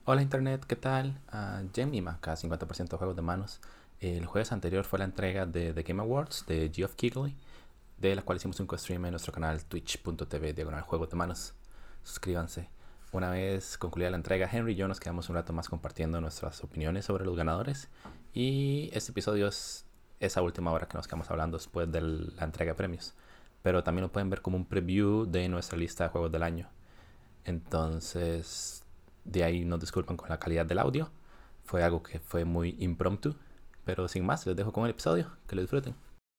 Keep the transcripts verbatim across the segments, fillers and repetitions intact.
Hola Internet, ¿qué tal? Uh, Gemima, acá cincuenta por ciento de juegos de manos. El jueves anterior fue la entrega de The Game Awards de Geoff Keighley, de la cual hicimos un co-stream en nuestro canal twitch.tv diagonal juegos de manos. Suscríbanse. Una vez concluida la entrega, Henry y yo nos quedamos un rato más compartiendo nuestras opiniones sobre los ganadores. Y este episodio es esa última hora que nos quedamos hablando después de la entrega de premios. Pero también lo pueden ver como un preview de nuestra lista de juegos del año. Entonces, de ahí nos disculpan con la calidad del audio. Fue algo que fue muy impromptu. Pero sin más, les dejo con el episodio. Que lo disfruten.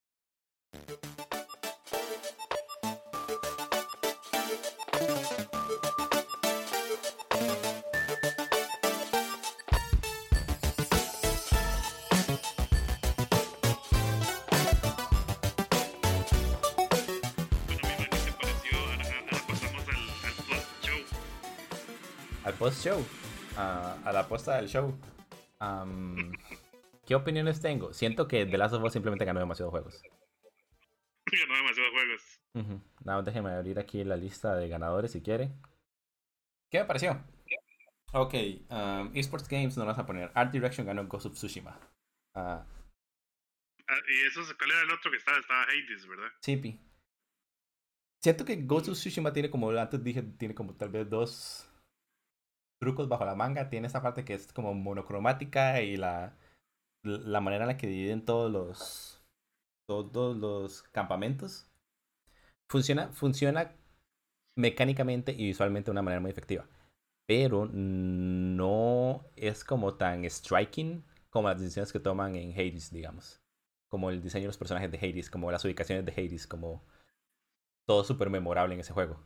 Bueno, mi man, ¿qué te pareció? Ahora, ahora pasamos al, al post-show. Al post-show. Uh, a la apuesta del show. Um, ¿Qué opiniones tengo? Siento que The Last of Us simplemente ganó demasiados juegos. Ganó demasiados juegos. Uh-huh. Nada, déjenme abrir aquí la lista de ganadores si quiere. ¿Qué me pareció? Ok, um, Esports Games nos vas a poner. Art Direction ganó Ghost of Tsushima. Uh, Ah, y eso, ¿cuál era el otro que estaba? Estaba Hades, ¿verdad? Chippy. Siento que Ghost of Tsushima tiene como, antes dije, tiene como tal vez dos trucos bajo la manga. Tiene esa parte que es como monocromática y la, la manera en la que dividen todos los, todos los campamentos. Funciona, funciona mecánicamente y visualmente de una manera muy efectiva. Pero no es como tan striking como las decisiones que toman en Hades, digamos. Como el diseño de los personajes de Hades, como las ubicaciones de Hades, como todo súper memorable en ese juego.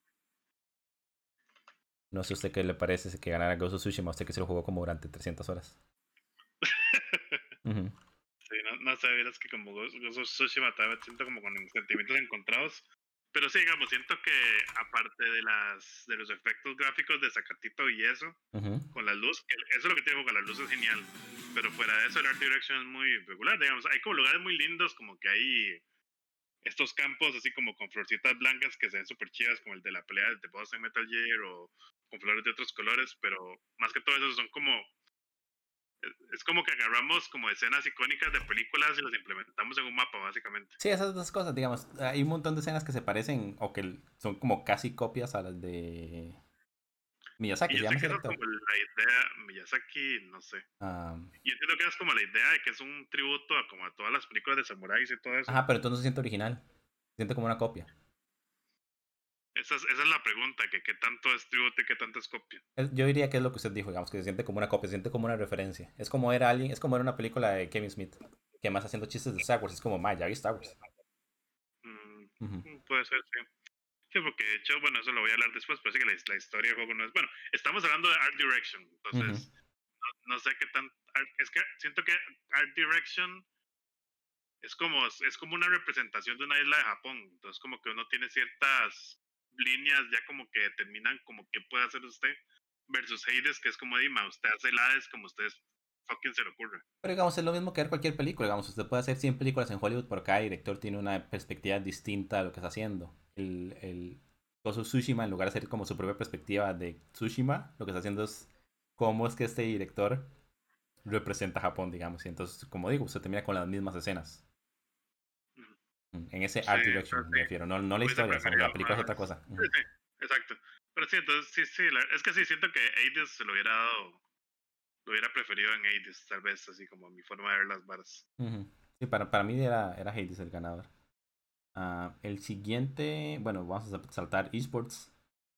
No sé a usted qué le parece que ganara Ghost of Tsushima, usted que se lo jugó como durante trescientas horas. Uh-huh. Sí, no, no sé, es que como Ghost Ghost of Tsushima todavía siento como con sentimientos encontrados. Pero sí, digamos, siento que aparte de las de los efectos gráficos de Zacatito y eso, Uh-huh. con la luz, que eso es lo que tiene con la luz, es genial. Pero fuera de eso, el art direction es muy regular, digamos. Hay como lugares muy lindos, como que hay estos campos así como con florcitas blancas que se ven súper chidas, como el de la pelea de boss en Metal Gear o con flores de otros colores, pero más que todo eso son como, es como que agarramos como escenas icónicas de películas y las implementamos en un mapa, básicamente. Sí, esas dos cosas, digamos, hay un montón de escenas que se parecen o que son como casi copias a las de Miyazaki, Y se yo sé llama que ese eso es director. como la idea, Miyazaki, no sé. Um, Yo entiendo que es como la idea de que es un tributo a como a todas las películas de samuráis y todo eso. ajá, pero entonces no se siente original, se siente como una copia. Esa es, esa es la pregunta, que qué tanto es tributo y qué tanto es copia. Es- Yo diría que es lo que usted dijo, digamos, que se siente como una copia, se siente como una referencia. Es como era alguien, es como era una película de Kevin Smith, que más haciendo chistes de Star Wars, es como, ma, ya vi Star Wars. Mm, Ujú. puede ser, sí. Sí, porque de hecho, bueno, eso lo voy a hablar después, pero sí que la, la historia del juego no es. Bueno, estamos hablando de Art Direction, Ujú. entonces no, no sé qué tan. Es que siento que Art Direction es como, es como una representación de una isla de Japón, entonces como que uno tiene ciertas líneas ya como que determinan como qué puede hacer usted, versus Hades, que es como Dima, usted hace el Hades como usted fucking se le ocurre. Pero digamos, es lo mismo que ver cualquier película, digamos, usted puede hacer cien películas en Hollywood, pero cada director tiene una perspectiva distinta a lo que está haciendo. El, el Ghost of Tsushima, en lugar de hacer como su propia perspectiva de Tsushima, lo que está haciendo es cómo es que este director representa a Japón, digamos. Y entonces, como digo, usted termina con las mismas escenas. Ujú. Mm, En ese Sí, art entonces direction me sí, refiero, no, no la hubiese historia, digamos, preferido la película es otra más. cosa. Sí, Ujú. sí, exacto. Pero sí, entonces sí, sí, la- es que sí, siento que Hades se lo hubiera dado, lo hubiera preferido en Hades, tal vez, así como mi forma de ver las varas. Ujú. Sí, para, para mí era, era Hades el ganador. Ah, el siguiente, bueno, vamos a saltar esports.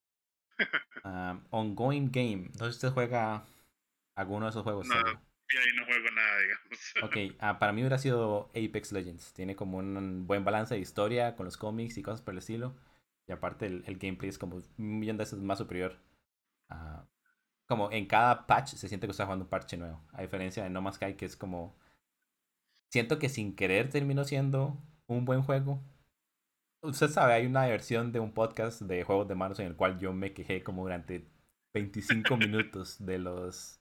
Ah, ongoing game. Entonces usted juega alguno de esos juegos, No, seguro. y ahí no juego nada, digamos. Ok, ah, para mí hubiera sido Apex Legends. Tiene como un buen balance de historia con los cómics y cosas por el estilo. Y aparte el, el gameplay es como un millón de veces más superior. Ah, como en cada patch se siente que está jugando un parche nuevo. A diferencia de No Man's Sky, que es como... Siento que sin querer terminó siendo un buen juego. Usted sabe, hay una versión de un podcast de juegos de manos en el cual yo me quejé como durante veinticinco minutos de los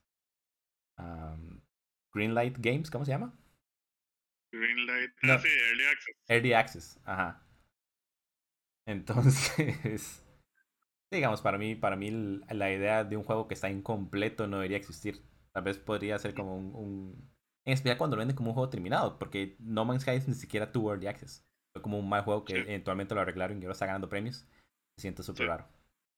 um, Greenlight Games, ¿cómo se llama? Greenlight. Ah, No, sí, Early Access. Early Access, ajá. Entonces, Digamos, para mí, para mí l- la idea de un juego que está incompleto no debería existir. Tal vez podría ser como un, un... En especial cuando lo venden como un juego terminado, porque No Man's Sky ni siquiera tuvo Early Access. Fue como un mal juego que Sí, eventualmente lo arreglaron y ahora está ganando premios. Se siente sí. súper raro.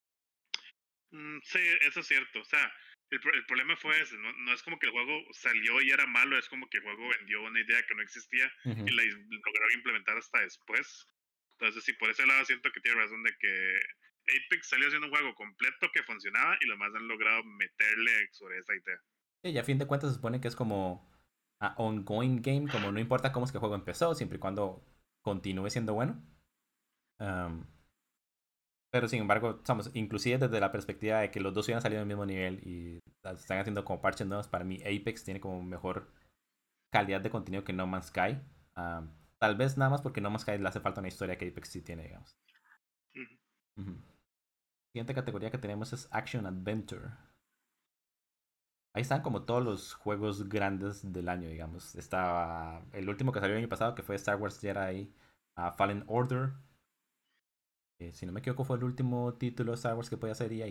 Mm, sí, eso es cierto. O sea, el, pro- el problema fue ese. No, no es como que el juego salió y era malo, es como que el juego vendió una idea que no existía y Ujú. la is- lograron implementar hasta después. Entonces, sí, por ese lado siento que tiene razón de que Apex salió siendo un juego completo que funcionaba y los más han logrado meterle sobre esa idea. Sí, y a fin de cuentas se supone que es como a ongoing game, como no importa cómo es que el juego empezó, siempre y cuando continúe siendo bueno. Am, pero sin embargo, estamos, inclusive desde la perspectiva de que los dos hubieran salido al mismo nivel y están haciendo como parches nuevos, para mí Apex tiene como mejor calidad de contenido que No Man's Sky. Am, tal vez nada más porque No Man's Sky le hace falta una historia que Apex sí tiene, digamos. Ujú. Ujú. Siguiente categoría que tenemos es Action Adventure. Ahí están como todos los juegos grandes del año, digamos. Está el último que salió el año pasado, que fue Star Wars Jedi uh, Fallen Order. Eh, si no me equivoco, fue el último título de Star Wars que podía hacer E A.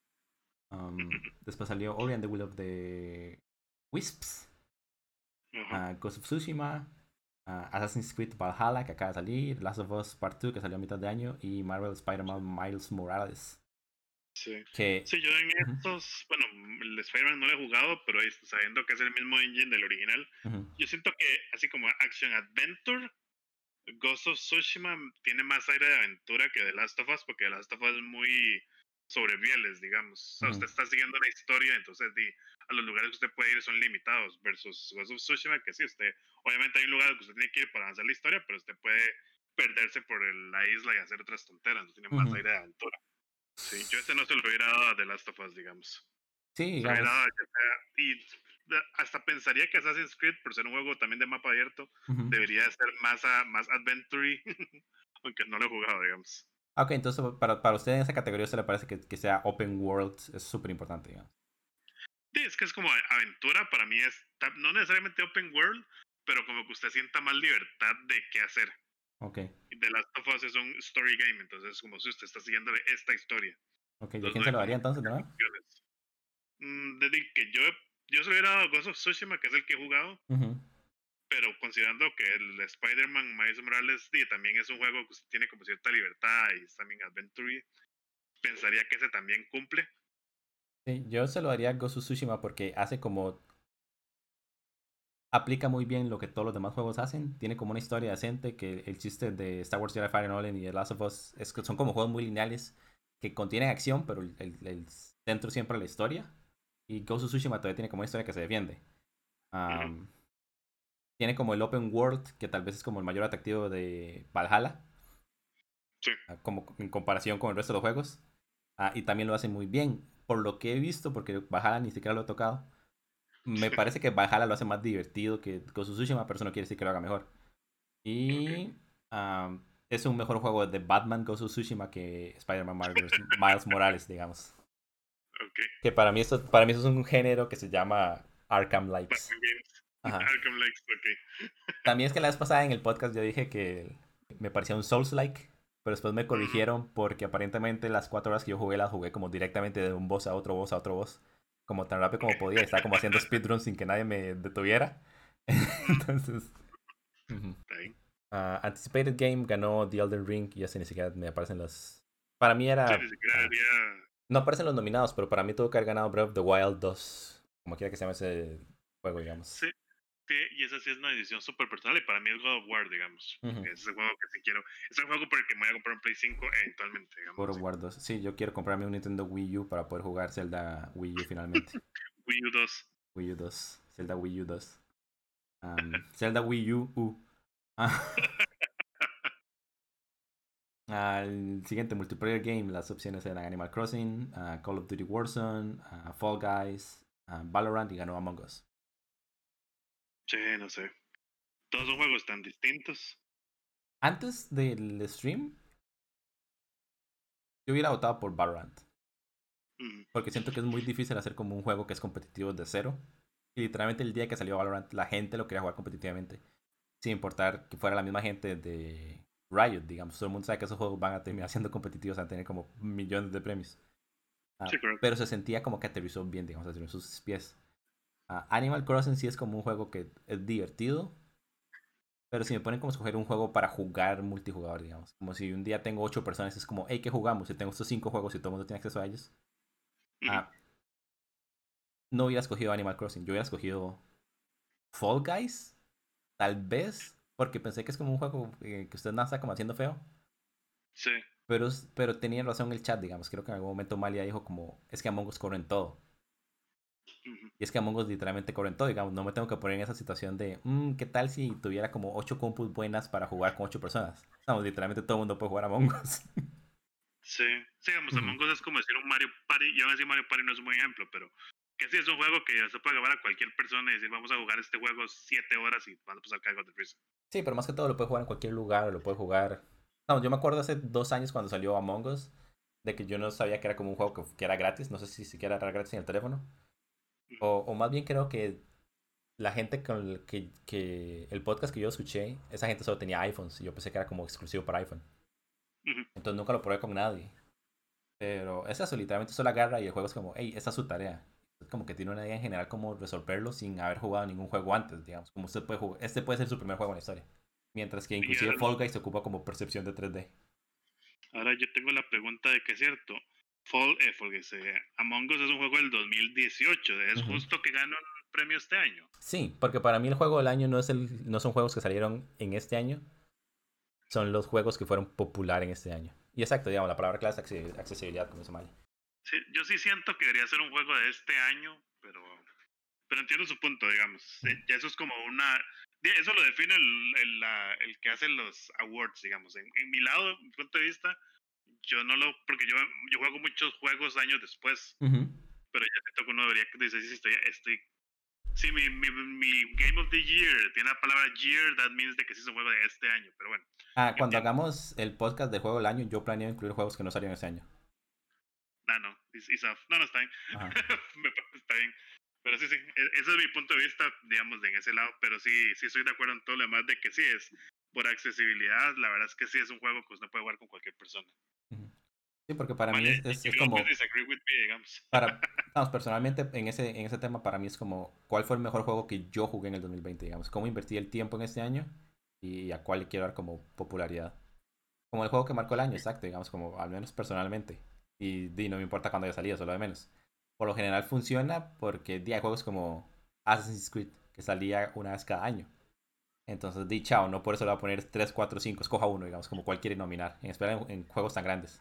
Um, después salió Ori and the Will of the Wisps, Ajá. uh, Ghost of Tsushima, uh, Assassin's Creed Valhalla, que acaba de salir, Last of Us Part dos, que salió a mitad de año, y Marvel Spider-Man Miles Morales. Sí. Que... Sí, yo en Ujú, estos, bueno, el Spider-Man no lo he jugado, pero ahí sabiendo que es el mismo engine del original, ujú, yo siento que así como Action Adventure, Ghost of Tsushima tiene más aire de aventura que The Last of Us, porque The Last of Us es muy sobre bieles, digamos. O sea, ujú, usted está siguiendo una historia, entonces di, a los lugares que usted puede ir son limitados, versus Ghost of Tsushima, que sí, usted, obviamente hay un lugar que usted tiene que ir para avanzar la historia, pero usted puede perderse por el- la isla y hacer otras tonteras, entonces tiene más ujú. aire de aventura. Sí, yo este no se lo hubiera dado a The Last of Us, digamos. Sí, Se lo hubiera dado a digamos. ya sea- y de- hasta pensaría que Assassin's Creed, por ser un juego también de mapa abierto, Ujú. debería de ser más, a, más adventure aunque no lo he jugado, digamos. Ah, ok, entonces para, para usted en esa categoría, ¿usted le parece que, que sea open world? Es súper importante, digamos. Sí, es que es como a- aventura, para mí es ta- no necesariamente open world, pero como que usted sienta más libertad de qué hacer. Ok, Y The Last of Us es un story game, entonces es como si usted está siguiendo esta historia. ok. ¿Y a Entonces quién no se hay lo como daría entonces de muchas nuevo? opciones. Mm, desde que yo, yo se lo hubiera dado a Ghost of Tsushima, que es el que he jugado, Ujú. pero considerando que el Spider-Man Miles Morales sí, también es un juego que usted tiene como cierta libertad y es también adventure, pensaría que ese también cumple. Sí, yo se lo daría a Ghost of Tsushima porque hace como... Aplica muy bien lo que todos los demás juegos hacen. Tiene como una historia decente que el chiste de Star Wars Jedi Fallen Order y The Last of Us es que son como juegos muy lineales que contienen acción, pero el, el- el centro siempre es la historia. Y Ghost of Tsushima todavía tiene como una historia que se defiende. Ujú. Am, tiene como el open world, que tal vez es como el mayor atractivo de Valhalla, Sí. ah, como en comparación con el resto de los juegos. Ah, y también lo hace muy bien. Por lo que he visto, porque Valhalla ni siquiera lo he tocado, me parece que Valhalla lo hace más divertido que Ghost of Tsushima, pero eso no quiere decir que lo haga mejor. Ok, Y am, es un mejor juego de Batman Ghost of Tsushima que Spider-Man Marvel's Miles Morales, digamos. ok. Que para mí, esto, para mí eso es un género que se llama Arkham Likes. Batman Games. Ajá. Arkham Likes, ok. También es que la vez pasada en el podcast yo dije que me parecía un Souls-like, pero después me Ujú. corrigieron porque aparentemente las cuatro horas que yo jugué las jugué como directamente de un boss a otro boss a otro boss, como tan rápido Ok, como podía. Estaba como haciendo speedrun sin que nadie me detuviera. mm, Entonces, ujú. está bien. Ah, Anticipated Game ganó The Elden Ring y así ni siquiera me aparecen los... Para mí Sí, era... ni siquiera ah, debería. no aparecen los nominados, pero para mí tuvo que haber ganado Breath of the Wild dos, como quiera que se llame ese juego, digamos. Sí, sí, y esa sí es una decisión súper personal y para mí es God of War, digamos. Ujú. Es el juego que sí quiero. Es el juego por el que me voy a comprar un Play cinco eventualmente, digamos God of así. War dos. Sí, yo quiero comprarme un Nintendo Wii U para poder jugar Zelda Wii U finalmente. Wii U dos. Wii U dos. Zelda Wii U dos. Am, Zelda Wii U. U. Ah, al siguiente multiplayer game, las opciones eran Animal Crossing, ah, Call of Duty Warzone, ah, Fall Guys, ah, Valorant y ganó Among Us. Sí, no sé. Todos son juegos tan distintos. Antes del stream, yo hubiera votado por Valorant. Ujú. Porque siento que es muy difícil hacer como un juego que es competitivo de cero. Y literalmente el día que salió Valorant, la gente lo quería jugar competitivamente. Sin importar que fuera la misma gente de Riot, digamos. Todo el mundo sabe que esos juegos van a terminar siendo competitivos, van a tener como millones de premios. Uh, Sí, correcto. pero se sentía como que aterrizó bien, digamos, aterrizó sus pies. Uh, Animal Crossing sí es como un juego que es divertido, pero si me ponen como escoger un juego para jugar multijugador, digamos, como si un día tengo ocho personas, es como, hey, ¿qué jugamos? Si tengo estos cinco juegos y todo el mundo tiene acceso a ellos, Ujú. uh, no hubiera escogido Animal Crossing, yo hubiera escogido Fall Guys, tal vez, porque pensé que es como un juego eh, que usted nada está como haciendo feo. Sí. Pero, pero tenía razón el chat, digamos. Creo que en algún momento Malia dijo como, es que Among Us corre en todo. Ujú. Y es que Among Us literalmente corre en todo, digamos. No me tengo que poner en esa situación de, mmm, ¿qué tal si tuviera como ocho compus buenas para jugar con ocho personas? Vamos, literalmente todo el mundo puede jugar a Among Us. Sí. Sí, digamos, Ujú. Among Us es como decir un Mario Party. Yo voy a decir Mario Party no es un buen ejemplo, pero que sí es un juego que se puede acabar a cualquier persona y decir, vamos a jugar este juego siete horas y van a pasar cagos de risa. Sí, pero más que todo lo puede jugar en cualquier lugar, lo puede jugar... Vamos, yo me acuerdo hace dos años cuando salió Among Us, de que yo no sabía que era como un juego que, que era gratis. No sé si siquiera era gratis en el teléfono. Ujú. O, o más bien creo que la gente con el que, que el podcast que yo escuché, esa gente solo tenía iPhones y yo pensé que era como exclusivo para iPhone. Ujú. Entonces nunca lo probé con nadie. Pero es eso, literalmente solo agarra y el juego es como, hey, esta es su tarea. Es como que tiene una idea en general cómo resolverlo sin haber jugado ningún juego antes, digamos. Como usted puede jugar, este puede ser su primer juego en la historia. Mientras que Y inclusive ahora, Fall Guys se ocupa como percepción de tres D. ahora yo tengo la pregunta de que es cierto. Fall, eh, Fall Guys, eh, Among Us es un juego del dos mil dieciocho. ¿Es Ujú. justo que gane un premio este año? Sí, porque para mí el juego del año no, es el, no son juegos que salieron en este año, son los juegos que fueron popular en este año. Y exacto, digamos, la palabra clave es acce- accesibilidad, como dice Mali. Sí, yo sí siento que debería ser un juego de este año, pero, pero entiendo su punto, digamos. Sí, Ujú. ya eso es como una... di- Eso lo define el, el, la- el que hace los awards, digamos. En, en mi lado, mi punto de vista, yo no lo... Porque yo, yo juego muchos juegos años después, Ujú. pero ya siento que uno debería decir, sí, sí, estoy, estoy... Sí, mi, mi, mi Game of the Year tiene la palabra year, that means de que sí es un juego de este año, pero bueno, Ah, cuando entiendo. hagamos el podcast del juego del año, yo planeo incluir juegos que no salieron ese año. Ah, no, it's, it's off. No, no, está bien. Ajá. Me parece- está bien. Pero sí, sí, e- ese es mi punto de vista, digamos, de en ese lado. Pero sí, sí estoy de acuerdo en todo lo demás de que sí es por accesibilidad. La verdad es que sí es un juego que usted puede jugar con cualquier persona. Ujú. Sí, porque para mí Vale, es, es, you es can always como, disagree with me, digamos. para, vamos, personalmente en ese, en ese tema para mí es como, ¿cuál fue el mejor juego que yo jugué en el dos mil veinte, digamos? ¿Cómo invertí el tiempo en este año y a cuál le quiero dar como popularidad? Como el juego que marcó el año, exacto, digamos, como al menos personalmente. Y, di, no me importa cuándo haya salido, solo de menos. Por lo general funciona porque di, hay juegos como Assassin's Creed, que salía una vez cada año. Entonces, di, chao, no por eso le voy a poner tres cuatro cinco escoja uno, digamos, como cual quiere nominar, en espera en, en juegos tan grandes.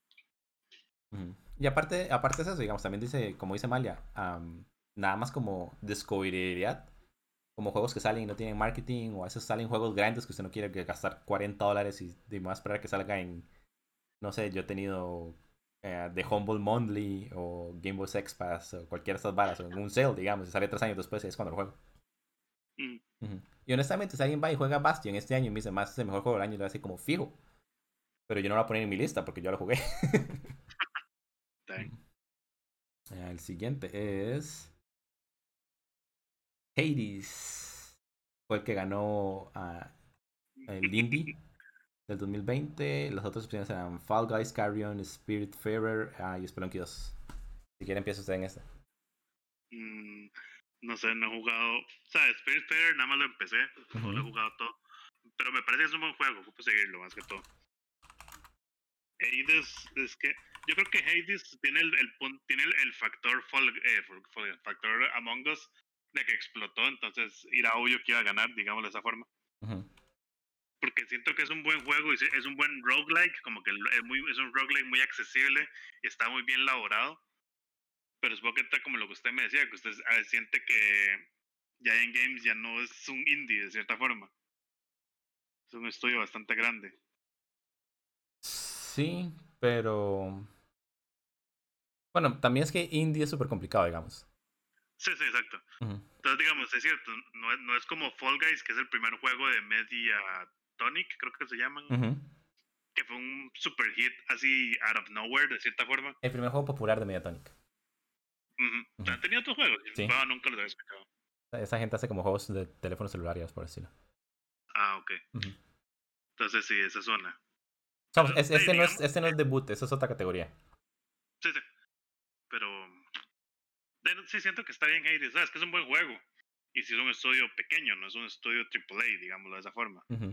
Ujú. Y aparte, aparte de eso, digamos, también dice, como dice Malia, am, nada más como descubrirabilidad, como juegos que salen y no tienen marketing, o a veces salen juegos grandes que usted no quiere que gastar cuarenta dólares y, y más esperar que salga en, no sé, yo he tenido eh, The Humble Monthly o Game Boy X Pass o cualquiera de estas varas, o en un sale, digamos, y sale tres años después y es cuando lo juego. Mm, Ujú. Y honestamente, si alguien va y juega Bastion este año y me dice, más es el mejor juego del año, le voy a decir como fijo. Pero yo no lo voy a poner en mi lista porque yo lo jugué. está bien. Ujú. Eh, El siguiente es Hades. Fue el que ganó ah, el Indie del dos mil veinte. Las otras opciones eran Fall Guys, Carrion, Spiritfarer ah, y Spelunky dos. Si quiere empieza usted en este. Mm, no sé, no he jugado. O sea, Spirit Fair nada más lo empecé. No lo Ujú. he jugado todo. Pero me parece que es un buen juego. Ocupo seguirlo más que todo. Hades, es que yo creo que Hades tiene el, el pun- tiene el, el factor fall, eh, fall- fall- factor Among Us de que explotó, entonces era obvio que iba a ganar, digámoslo de esa forma. Ujú. Porque siento que es un buen juego y se- es un buen roguelike, como que es, muy, es un roguelike muy accesible y está muy bien elaborado. Pero supongo que está como lo que usted me decía, que usted a ver, siente que Giant Games ya no es un indie de cierta forma. Es un estudio bastante grande. Sí, pero... Bueno, también es que Indie es súper complicado, digamos. Sí, sí, exacto. Ujú. Entonces, digamos, es cierto, no es, no es como Fall Guys, que es el primer juego de Mediatonic, creo que se llaman, Ujú. que fue un super hit así out of nowhere, de cierta forma. El primer juego popular de Mediatonic. Ujú. Ujú. Han tenido otros juegos, Sí. pero nunca los había escuchado. Esa gente hace como juegos de teléfono celular, por decirlo. Ah, ok. Ujú. Entonces sí, esa es una. Vamos, Pero, es- de, este, no es, digamos, este no es debut, esa es otra categoría. sí, sí. Pero de, sí siento que está bien Hades, ¿sabes? Que es un buen juego. Y si es un estudio pequeño, no es un estudio triple A, digámoslo de esa forma. Ujú.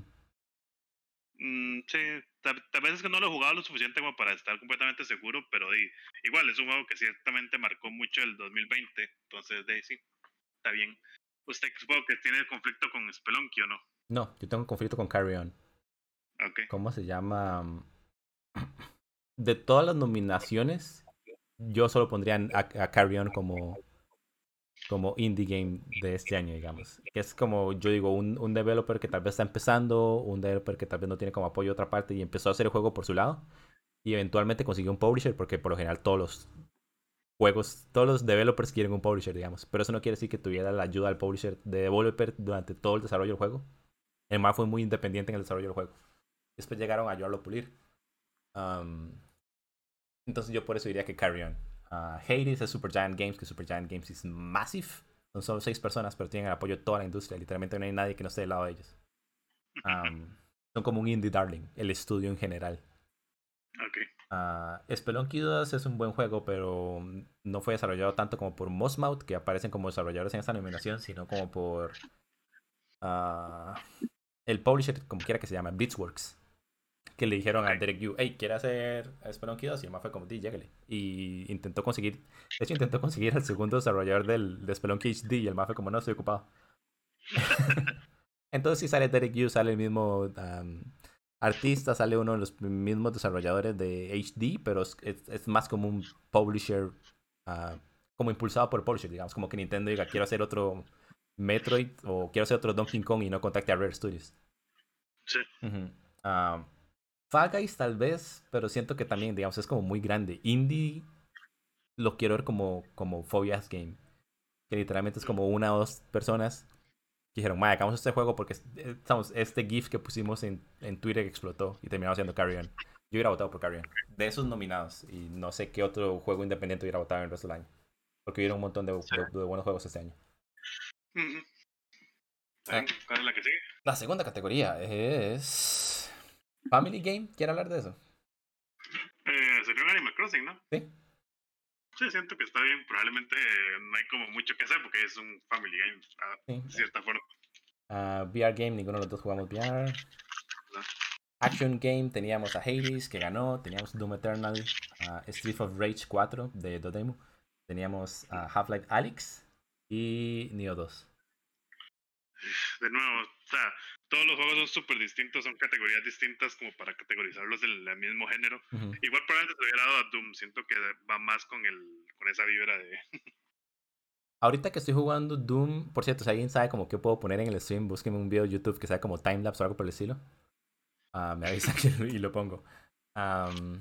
Mm, sí, tal, tal vez es que no lo he jugado lo suficiente como para estar completamente seguro, pero di, igual es un juego que ciertamente marcó mucho el dos mil veinte, entonces de sí, está bien. Usted supongo que tiene conflicto con Spelunky o no. No, yo tengo un conflicto con Carry On. Ok. ¿Cómo se llama? De todas las nominaciones, yo solo pondría a, a Carry On como, como indie game de este año, digamos. Que es como, yo digo, un, un developer que tal vez está empezando, un developer que tal vez no tiene como apoyo de otra parte y empezó a hacer el juego por su lado. Y eventualmente consiguió un publisher, porque por lo general todos los juegos, todos los developers quieren un publisher, digamos. Pero eso no quiere decir que tuviera la ayuda del publisher de developer durante todo el desarrollo del juego. El man fue muy independiente en el desarrollo del juego. Después llegaron a ayudarlo a pulir. Um, entonces yo por eso diría que Carry On. Uh, Hades es Supergiant Games, que Supergiant Games es massive. Son solo seis personas, pero tienen el apoyo de toda la industria. Literalmente no hay nadie que no esté del lado de ellos. Um, son como un indie darling, el estudio en general. Ok. Uh, Spelunky dos es un buen juego, pero no fue desarrollado tanto como por Mossmouth, que aparecen como desarrolladores en esta nominación, sino como por uh, el publisher, como quiera que se llama, Blitzworks, que le dijeron Ok. a Derek Yu, hey, ¿quiere hacer Spelunky dos? Y el man fue como, di, llégale. Y intentó conseguir, de hecho intentó conseguir al segundo desarrollador del, de Spelunky H D, y el man fue como, no, estoy ocupado. Entonces si sale Derek Yu, sale el mismo um, artista, sale uno de los mismos desarrolladores de H D, pero es, es, es más como un publisher, uh, como impulsado por el publisher, digamos, como que Nintendo diga, quiero hacer otro Metroid o quiero hacer otro Donkey Kong y no contacte a Rare Studios. Sí. Uh-huh. uh, Fall Guys tal vez, pero siento que también, digamos, es como muy grande. Indie lo quiero ver como, como Phobias Game, que literalmente es como una o dos personas que dijeron, madre, hagamos este juego porque estamos, este GIF que pusimos en, en Twitter explotó y terminamos haciendo Carry On. Yo hubiera votado por Carry On. De esos nominados, y no sé qué otro juego independiente hubiera votado en el resto del año. Porque hubiera un montón de, Sí. de, de buenos juegos este año. Uh-huh. Ah, ¿Cuál es la que sigue? la segunda categoría es Family Game. ¿Quiere hablar de eso? Eh, sería un Animal Crossing, ¿no? Sí. Sí, siento que está bien. Probablemente eh, no hay como mucho que hacer porque es un family game, ah, Sí. de cierta forma. Uh, V R Game, ninguno de los dos jugamos V R. ¿No? Action Game, teníamos a Hades, que ganó. Teníamos Doom Eternal, uh, Street of Rage cuatro de Dodemo. Teníamos uh, Half-Life Alyx y Nioh dos. De nuevo, o sea, todos los juegos son súper distintos, son categorías distintas como para categorizarlos del, del mismo género. Uh-huh. Igual probablemente se hubiera dado a Doom, siento que va más con el con esa vibra de... Ahorita que estoy jugando Doom, por cierto, si alguien sabe como qué puedo poner en el stream, búsquenme un video de YouTube que sea como timelapse o algo por el estilo. Uh, me avisa y lo pongo. Um,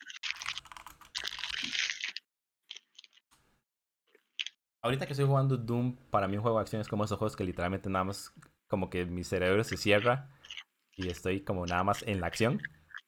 ahorita que estoy jugando Doom, para mí un juego de acción es como esos juegos que literalmente nada más como que mi cerebro se cierra y estoy como nada más en la acción.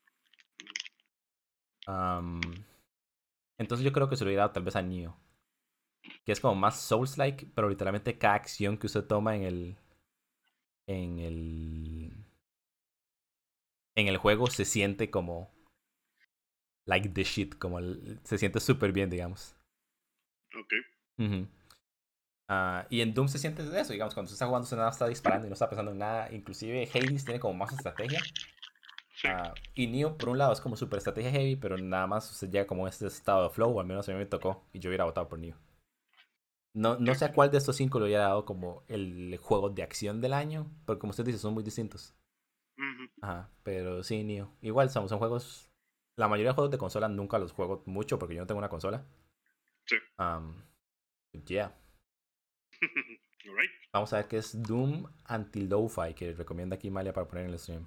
Um, entonces yo creo que se lo hubiera dado tal vez a Nioh, que es como más Souls-like, pero literalmente cada acción que usted toma en el en el en el juego se siente como like the shit, como el, se siente súper bien, digamos. Ok. Uh-huh. Uh, y en Doom se siente eso, digamos, cuando usted está jugando, usted nada está disparando y no está pensando en nada. Inclusive Hades tiene como más estrategia. Sí. Uh, y Nioh, por un lado, es como super estrategia heavy, pero nada más usted llega como a este estado de flow, o al menos a mí me tocó, y yo hubiera votado por Nioh. No, no sé a cuál de estos cinco le hubiera dado como el juego de acción del año, porque como usted dice, son muy distintos. Uh-huh. Ajá, pero sí, Nioh. Igual son, son juegos... La mayoría de juegos de consola nunca los juego mucho porque yo no tengo una consola. Sí. Um, yeah. All right. Vamos a ver qué es Doom Anti-Lo-Fi, que recomienda aquí Malia para poner en el stream.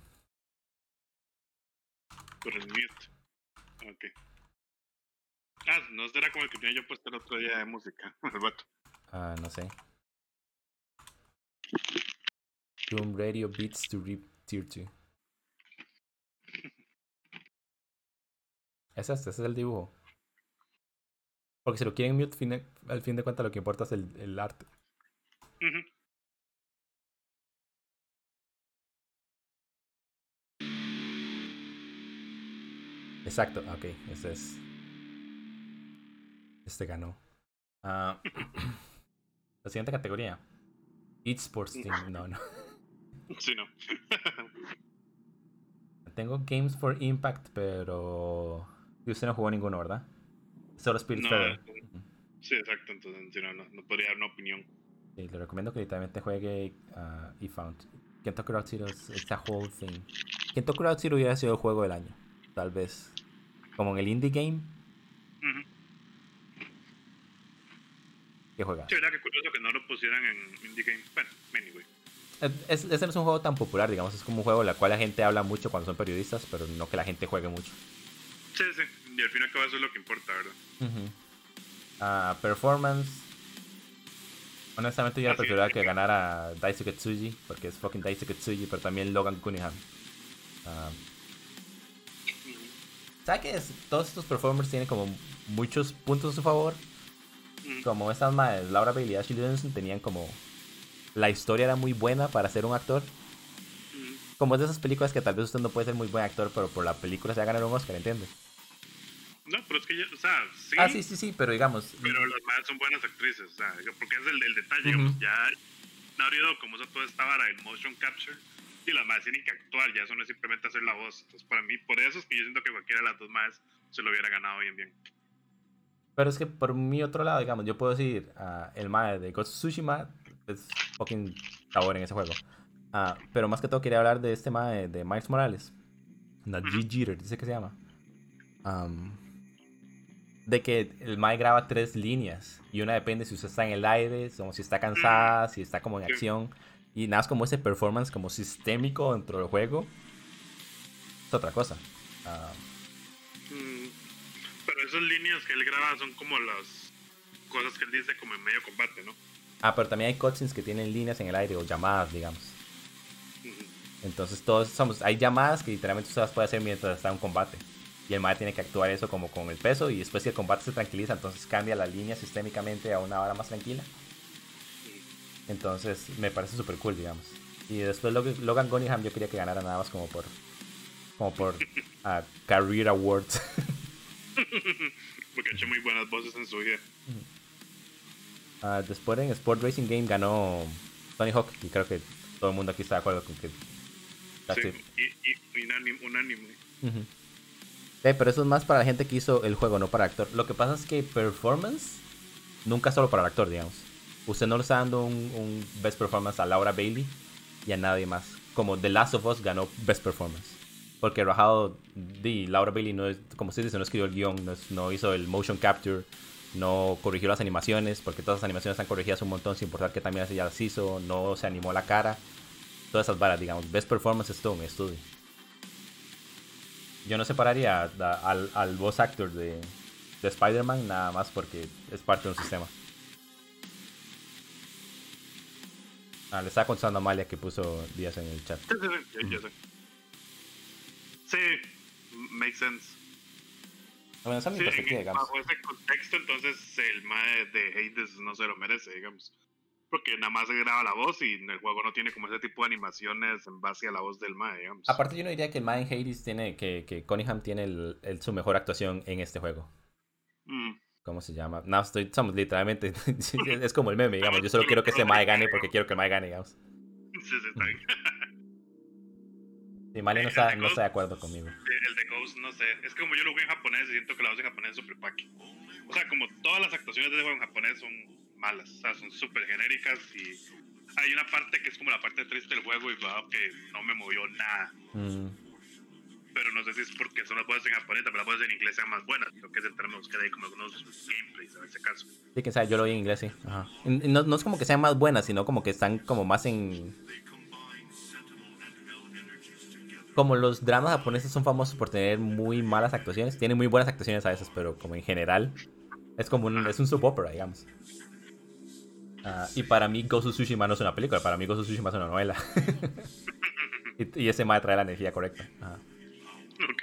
Por el mute. Ok. Ah, no será como el que tenía yo puesto el otro día de música. El vato. Ah, uh, no sé. Doom Radio Beats to Rip Tier dos. Es este, ese es el dibujo. Porque si lo quieren mute, fin de, al fin de cuentas lo que importa es el, el arte. Uh-huh. Exacto, ok, este es. Este ganó. Ah, la siguiente categoría. eSports Team. No, no. Sí, no. Tengo Games for Impact, pero. Y usted no jugó ninguno, ¿verdad? Solo No, Spiritfarer. sí, exacto, entonces sí, no, no, no podría dar una opinión. Sí, le recomiendo que literalmente juegue uh, eFound. Kentucky Route Zero es it's a whole thing. Kentucky Route Zero hubiera sido el juego del año. Tal vez. Como en el indie game. Uh-huh. ¿Qué juegas? Sí, verdad que curioso que no lo pusieran en Indie Game. Bueno, anyway. Es, ese no es un juego tan popular, digamos. Es como un juego del cual la gente habla mucho cuando son periodistas, pero no que la gente juegue mucho. Sí, sí. Y al fin y al cabo eso es lo que importa, ¿verdad? Uh-huh. Uh, performance. Honestamente yo Así preferiría es, que ganara Daisuke Tsuji, porque es fucking Daisuke Tsuji, pero también Logan Cunningham. Uh, uh-huh. ¿Sabes qué es? Todos estos performers tienen como muchos puntos a su favor. Uh-huh. Como estas madres, Laura Bailey y Ashley Johnson tenían como... La historia era muy buena para ser un actor. Uh-huh. Como es de esas películas que tal vez usted no puede ser muy buen actor, pero por la película se va a ganar un Oscar, ¿entiendes? No, pero es que, ya, o sea, sí. Ah, sí, sí, sí, pero digamos... Pero las madres son buenas actrices, o sea, porque es el del detalle, Uh-huh. digamos, ya Naughty Dog, como usa toda esta vara del motion capture, y las madres tienen que actuar, ya eso no es simplemente hacer la voz. Entonces, para mí, por eso es que yo siento que cualquiera de las dos madres se lo hubiera ganado bien, bien. Pero es que por mi otro lado, digamos, yo puedo decir, uh, el mae de Ghost of Tsushima es fucking sabor en ese juego. Uh, pero más que todo quería hablar de este mae de, de Miles Morales. La Uh-huh. G-Jeter, dice que se llama. Um, de que el mae graba tres líneas. Y una depende si usted está en el aire, como si está cansada, si está como en acción. Y nada, es como ese performance como sistémico dentro del juego. Es otra cosa. Uh, mm, pero esas líneas que él graba son como las cosas que él dice como en medio combate, ¿no? Ah, pero también hay cutscenes que tienen líneas en el aire o llamadas, digamos. Uh-huh. Entonces todos somos, hay llamadas que literalmente usted las puede hacer mientras está en un combate. Y el mae tiene que actuar eso como con el peso y después si el combate se tranquiliza, entonces cambia la línea sistémicamente a una hora más tranquila. Entonces me parece súper cool, digamos. Y después Logan Cunningham yo quería que ganara nada más como por como por uh, Career Awards. Porque ha hecho muy buenas voces en su vida. Uh, después en Sport Racing Game ganó Tony Hawk y creo que todo el mundo aquí está de acuerdo con que... Sí, y, y unánime. unánime. Uh-huh. Sí, pero eso es más para la gente que hizo el juego, no para el actor. Lo que pasa es que performance nunca es solo para el actor, digamos. Usted no le está dando un, un Best Performance a Laura Bailey y a nadie más. Como The Last of Us ganó Best Performance. Porque rajado de Laura Bailey no es, como usted dice, no escribió el guión, no, es, no hizo el motion capture, no corrigió las animaciones, porque todas las animaciones están corregidas un montón sin importar que también ella las hizo, no se animó la cara. Todas esas varas, digamos. Best Performance es todo un estudio. Yo no separaría a, a, al, al voice actor de, de Spider-Man nada más porque es parte de un sistema. Ah, le estaba contestando a Amalia que puso días en el chat. Sí, sí, sí, ya sé. Sí, makes sense. Bueno, esa es mi sí, perspectiva, en, digamos. bajo ese contexto, entonces el mae de Hades no se lo merece, digamos. Porque nada más se graba la voz y el juego no tiene como ese tipo de animaciones en base a la voz del mae, digamos. Aparte yo no diría que el mae en Hades tiene, que, que Cunningham tiene el, el, su mejor actuación en este juego. Mm. ¿Cómo se llama? No, estoy, somos literalmente, es como el meme, digamos. Yo solo quiero que ese mae gane porque quiero que el mae gane, digamos. Sí, sí, está bien. Sí, Malia no está, no está de acuerdo conmigo. El de Ghost, no sé. Es como yo lo jugué en japonés y siento que la voz en japonés es súper paqui. O sea, como todas las actuaciones de ese juego en japonés son malas. O sea, son súper genéricas y hay una parte que es como la parte triste del juego y wow, que no me movió nada. Mm. Pero no sé si es porque son las voces en japonés, pero las voces en inglés sean más buenas. Lo que es entrarme a buscar ahí como algunos gameplays en ese caso. Sí, que sea, yo lo vi en inglés, sí. Ajá. No, no es como que sean más buenas, sino como que están como más en... Como los dramas japoneses son famosos por tener muy malas actuaciones, tienen muy buenas actuaciones a veces, pero como en general es como un, es un soap opera, digamos. Uh, y para mí Ghost of Tsushima no es una película, para mí Ghost of Tsushima es una novela. y, y ese mae trae la energía correcta. Ajá. Ok.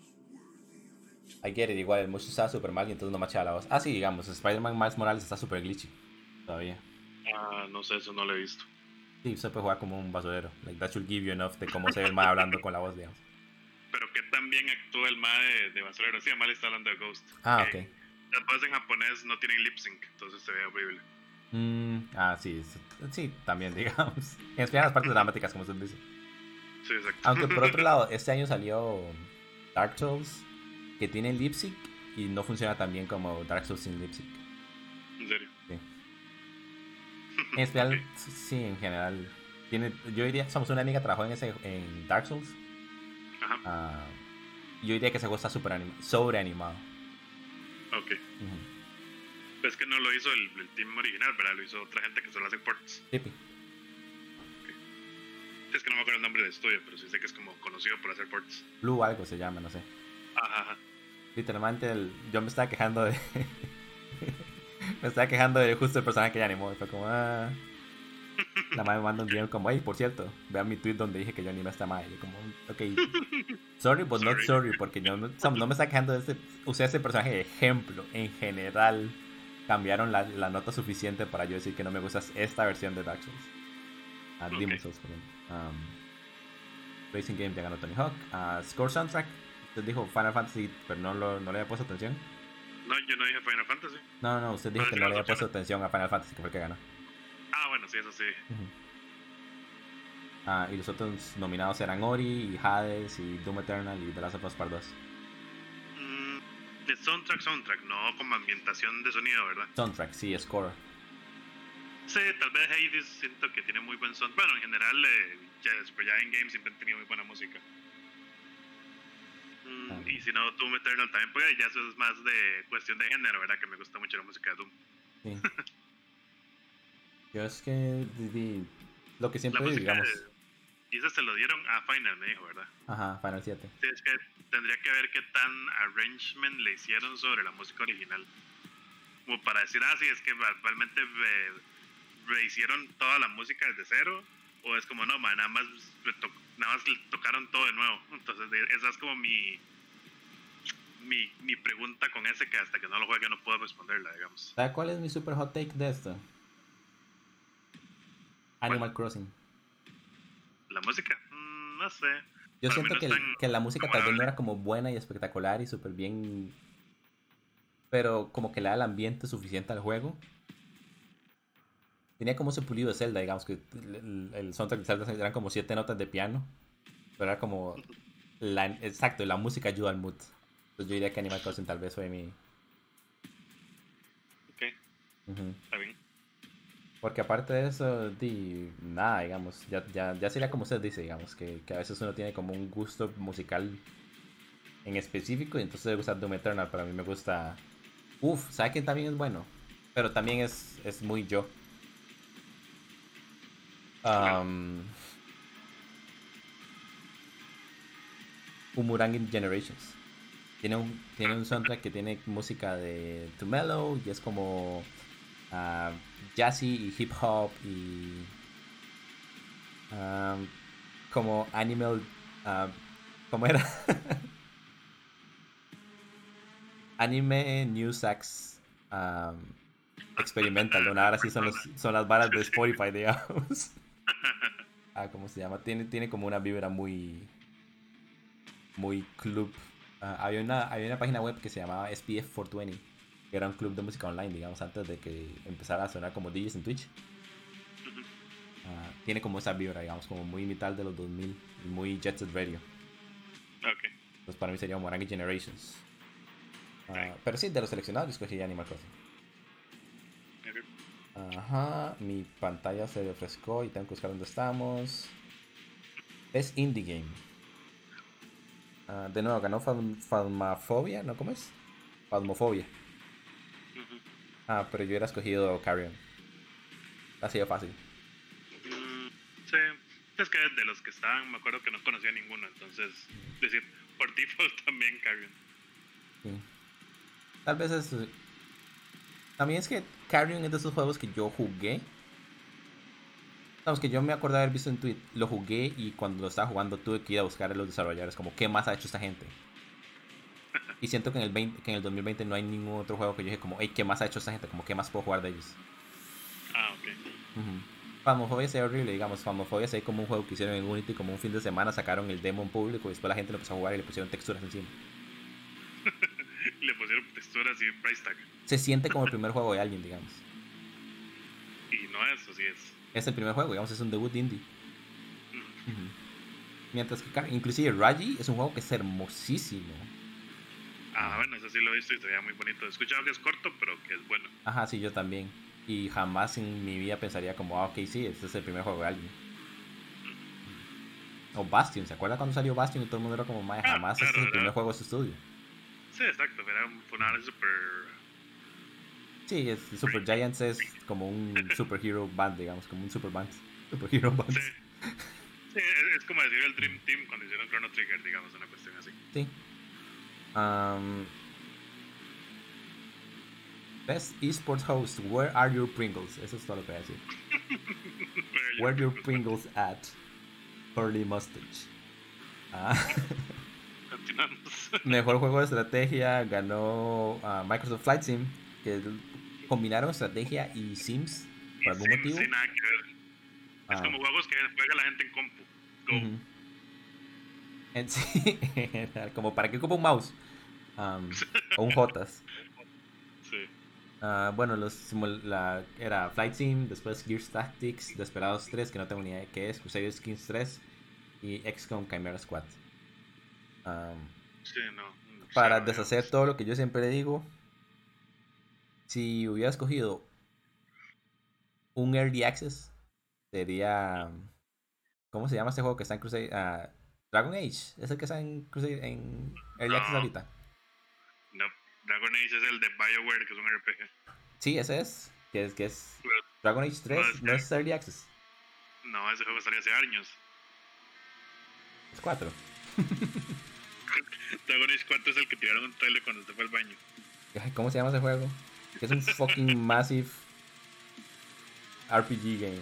I get it, igual el motion estaba super mal y entonces no machaba la voz. Ah, sí, digamos, Spider-Man Miles Morales está super glitchy todavía. Ah, no sé, eso no lo he visto. Sí, se puede jugar como un basurero. Like, that should give you enough de cómo se ve el mae hablando con la voz, digamos. Pero qué tan también actúa el ma de, de Basurero. Sí, mal está hablando de Ghost. Ah, que ok. Las voces en japonés no tienen lip sync, entonces se ve horrible. Mm, ah, sí, sí, también, digamos. En especial las partes dramáticas, como usted dice. Sí, exacto. Aunque por otro lado, este año salió Dark Souls, que tiene lip sync y no funciona tan bien como Dark Souls sin lip sync. En serio. Sí. En especial, okay. sí, en general. Tiene, yo diría, somos una amiga que trabajó en ese en Dark Souls. Ajá. Uh, yo diría que ese juego está super anima, sobreanimado. Ok. Uh-huh. Pues que no lo hizo el, el team original, ¿verdad? Lo hizo otra gente que solo hace ports. Sí. Okay. Es que no me acuerdo el nombre del estudio, pero sí sé que es como conocido por hacer ports. Blue algo se llama, no sé. Ajá, ajá. Literalmente, el, yo me estaba quejando de... me estaba quejando de justo el personaje que ya animó. Y fue como, ah... La madre me manda un D M como, hey, por cierto, vean mi tweet donde dije que yo animé a esta madre. Y yo como, ok, sorry, but sorry. not sorry, porque yo no, no me está quejando de este... Usé este personaje de ejemplo. En general, cambiaron la, la nota suficiente para yo decir que no me gusta esta versión de Dark Souls. Uh, okay. Demon's Souls, perdón. Um, Racing Game ya ganó Tony Hawk. Uh, Score Soundtrack, usted dijo Final Fantasy, pero no, lo, no le había puesto atención. No, yo no dije Final Fantasy. No, no, usted dijo que no le había puesto atención a Final Fantasy, que fue el que ganó. Ah, bueno, sí, eso sí. Uh-huh. Ah, y los otros nominados eran Ori, y Hades, y Doom Eternal, y The Last of Us Part dos. Mm, de soundtrack, soundtrack, no como ambientación de sonido, ¿verdad? Soundtrack, sí, score. Sí, tal vez Hades siento que tiene muy buen sound. Bueno, en general, eh, ya, ya en Games siempre han tenido muy buena música. Mm, ah. Y si no, Doom Eternal también, pues ya eso es más de cuestión de género, ¿verdad? Que me gusta mucho la música de Doom. Sí. Yo es que di, di, lo que siempre la música digamos... De, y eso se lo dieron a Final, me dijo, ¿verdad? Ajá, Final siete. Sí, es que tendría que ver qué tan arrangement le hicieron sobre la música original. Como para decir, ah, sí, es que realmente eh, rehicieron toda la música desde cero. O es como, no, man, nada más, to nada más tocaron todo de nuevo. Entonces, esa es como mi, mi, mi pregunta con ese, que hasta que no lo juegue no puedo responderla, digamos. ¿Sabes cuál es mi super hot take de esto? Animal Crossing. ¿La música? Mm, no sé. Yo Para siento no que, el, que la música tal vez no era como buena y espectacular y súper bien, pero como que le da el ambiente suficiente al juego. Tenía como ese pulido de Zelda, digamos, que el, el soundtrack de Zelda eran como siete notas de piano, pero era como... La, exacto, la música ayuda al mood. Entonces yo diría que Animal Crossing tal vez fue mi... Ok, uh-huh. Está bien. Porque aparte de eso, di, nada, digamos, ya, ya, ya sería como usted dice, digamos, que, que a veces uno tiene como un gusto musical en específico y entonces le gusta Doom Eternal, pero a mí me gusta... Uf, ¿sabe quién también es bueno? Pero también es, es muy yo. Um, Umurangi Generations. Tiene un, tiene un soundtrack que tiene música de To Mellow y es como... Uh, jazzy y hip hop y um, como animal uh, ¿cómo era? Anime New Sax um, Experimental, ¿no? Ahora sí son, los, son las varas de Spotify, digamos. Ah, ¿cómo se llama? Tiene, tiene como una vibra muy muy club. Uh, había, una, había una página web que se llamaba S P F cuatrocientos veinte, que era un club de música online, digamos, antes de que empezara a sonar como D Js en Twitch. Uh, tiene como esa vibra, digamos, como muy mitad de los dos mil, muy Jet Set Radio. Okay. Entonces para mí sería Umurangi Generations. Uh, okay. Pero sí, de los seleccionados yo escogí Animal Crossing. Okay. Ajá, mi pantalla se refrescó y tengo que buscar dónde estamos. Es Indie Game. Uh, de nuevo, ganó Phasmophobia, ¿no? ¿Cómo es? Phasmophobia. Ah, pero yo hubiera escogido Carrion. Ha sido fácil. Mm, sí, es que de los que estaban, me acuerdo que no conocía ninguno, entonces, mm. decir, por default también Carrion. Sí. Tal vez es... También es que Carrion es de esos juegos que yo jugué. Vamos, que yo me acuerdo de haber visto en tweet, lo jugué y cuando lo estaba jugando tuve que ir a buscar a los desarrolladores, como, ¿qué más ha hecho esta gente? Y siento que en el veinte, que en el dos mil veinte no hay ningún otro juego que yo dije como, hey, ¿qué más ha hecho esta gente? Como, ¿qué más puedo jugar de ellos? Ah, ok. Uh-huh. Phasmophobia sería horrible, digamos. Phasmophobia sería como un juego que hicieron en Unity, como un fin de semana sacaron el demo en público y después la gente lo empezó a jugar y le pusieron texturas encima. Le pusieron texturas y price tag. Se siente como el primer juego de alguien, digamos. Y no es, así es. Es el primer juego, digamos, es un debut indie. Mm. Uh-huh. Mientras que, inclusive, Raji es un juego que es hermosísimo. Ah, bueno, eso sí lo he visto y se veía muy bonito. He escuchado que es corto, pero que es bueno. Ajá, sí, yo también. Y jamás en mi vida pensaría como, ah, ok, sí, este es el primer juego de alguien. O Bastion, ¿se acuerda cuando salió Bastion y todo el mundo era como, mae, jamás ah, claro, este es el primer juego de su estudio? Sí, exacto, era un funeral super... Sí, es, Super Giants es como un superhero band, digamos, como un super band. Superhero band. Sí. Sí, es como decir el Dream Team cuando hicieron Chrono Trigger, digamos, una cuestión así. Sí. Um, Best esports host, where are your Pringles? Eso es todo lo que voy a decir. Where are your Pringles at? Curly Mustache. Ah. Continuamos. Mejor juego de estrategia ganó uh, Microsoft Flight Sim, que combinaron estrategia y Sims por algún Sims, motivo. Sin nada que ver. Ah. Es como juegos que juega la gente en compu. Go. Uh-huh. En sí, como para qué ocupa un mouse um, o un Jotas. Sí. Uh, bueno, los la, era Flight Sim, después Gears Tactics, Desperados tres, que no tengo ni idea de qué es, Crusader Kings tres y X COM Chimera Squad. Um, sí, no. Para sí, deshacer no. todo lo que yo siempre le digo, si hubiera escogido un Early Access, sería... ¿Cómo se llama este juego que está en Crusader? Uh, Dragon Age, es el que está en, Crusader, en Early no. Access ahorita. No, Dragon Age es el de BioWare, que es un R P G. Sí, ese es. Que es, que es Pero, Dragon Age tres, no es, no es Early Access. No, ese juego salió hace años. Es cuatro. Dragon Age cuatro es el que tiraron un trailer cuando se fue al baño. ¿Cómo se llama ese juego? Es un fucking massive R P G game.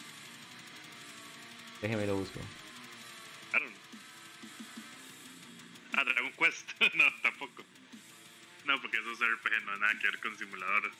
Déjeme lo busco. I don't know. Ah, Dragon Quest. No, tampoco. No, porque eso es R P G, no nada que ver con simuladores.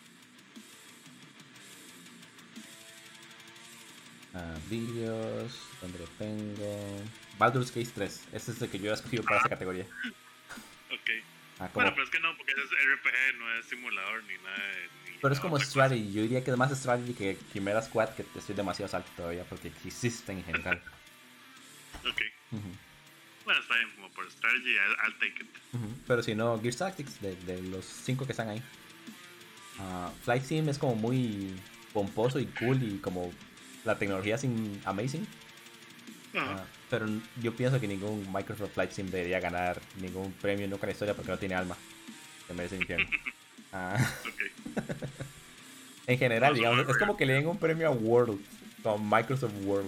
Ah, vídeos, donde lo tengo. Baldur's Gate tres, ese es el que yo he escogido para ah. esa categoría. Ok. Ah, bueno, pero es que no, porque ese es R P G, no es simulador ni nada. Ni pero es como strategy, cosa. Yo diría que es más strategy que Chimera Squad, que estoy demasiado salto todavía porque existe en general. Ok. Uh-huh. Bueno, está bien, como por strategy, I'll, I'll take it. Uh-huh. Pero si no, Gears Tactics, de, de los cinco que están ahí. Uh, Flight Sim es como muy pomposo y cool y como la tecnología es amazing. Uh-huh. Uh, pero yo pienso que ningún Microsoft Flight Sim debería ganar ningún premio nunca en la historia porque no tiene alma. Se merece el infierno. Uh, okay. En general, no, digamos, es como que le den un premio a World, como Microsoft World.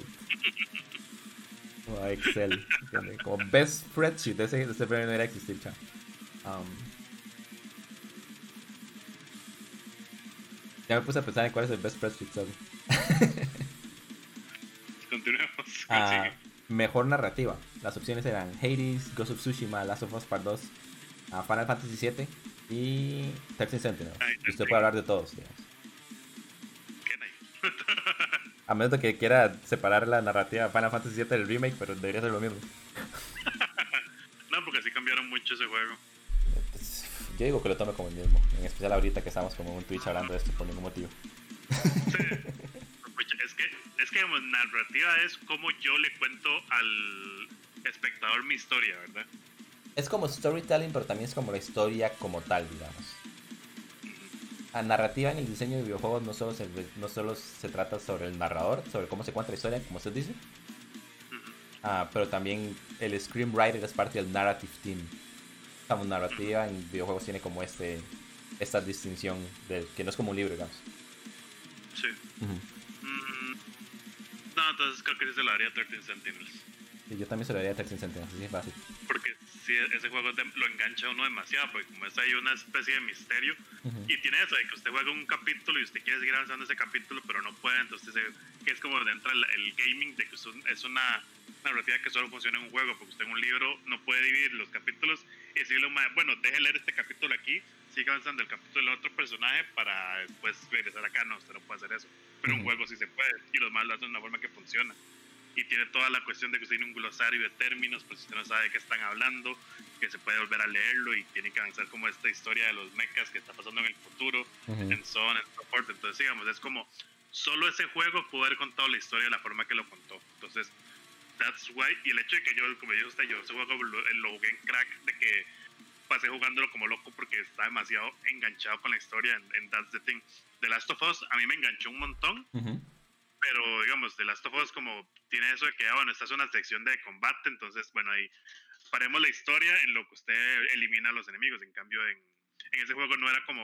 O a Excel, ¿entiendes? Como Best Spreadsheet, ese, ese premio no era existir, chao. Um, ya me puse a pensar en cuál es el Best Spreadsheet, sorry. Continuemos. Uh, mejor narrativa. Las opciones eran Hades, Ghost of Tsushima, Last of Us Part dos, uh, Final Fantasy siete y thirteen Sentinels. Y usted puede hablar de todos, digamos. A menos de que quiera separar la narrativa de Final Fantasy siete del remake, pero debería ser lo mismo. No, porque así cambiaron mucho ese juego. Yo digo que lo tome como el mismo, en especial ahorita que estamos como en un Twitch hablando de esto por ningún motivo. Sí. Es que, es que digamos, narrativa es como yo le cuento al espectador mi historia, ¿verdad? Es como storytelling, pero también es como la historia como tal, digamos. La narrativa en el diseño de videojuegos no solo, se, no solo se trata sobre el narrador, sobre cómo se cuenta la historia, como usted dice, uh-huh. uh, pero también el screenwriter es parte del narrative team. Como narrativa en videojuegos tiene como este esta distinción de que no es como un libro, digamos. Sí. Uh-huh. Mm, no, entonces creo que sí se lo daría a thirteen Sentinels. Sí, yo también se lo daría a thirteen Sentinels, así es fácil. Porque sí, ese juego de, lo engancha a uno demasiado, porque como es ahí una especie de misterio, uh-huh. y tiene eso de que usted juega un capítulo y usted quiere seguir avanzando ese capítulo, pero no puede, entonces se, que es como dentro del el gaming, de que es una narrativa que solo funciona en un juego, porque usted en un libro no puede dividir los capítulos y decirle, bueno, deje leer este capítulo aquí, siga avanzando el capítulo del otro personaje para después regresar acá. No, usted no puede hacer eso. Pero uh-huh. un juego sí se puede, y los más lo hacen de una forma que funciona. Y tiene toda la cuestión de que usted tiene un glosario de términos, pues usted no sabe de qué están hablando, que se puede volver a leerlo y tiene que avanzar como esta historia de los mechas que está pasando en el futuro, uh-huh. en so on and so forth. Entonces, digamos, es como solo ese juego pudo haber contado la historia de la forma que lo contó. Entonces, that's why. Y el hecho de que yo, como dijo usted, yo ese juego lo, lo jugué en crack, de que pasé jugándolo como loco porque estaba demasiado enganchado con la historia, en, en That's the Thing. The Last of Us a mí me enganchó un montón, uh-huh. pero digamos, The Last of Us como tiene eso de que, ah, bueno, esta es una sección de combate, entonces, bueno, ahí paremos la historia en lo que usted elimina a los enemigos. En cambio, en, en ese juego no era como,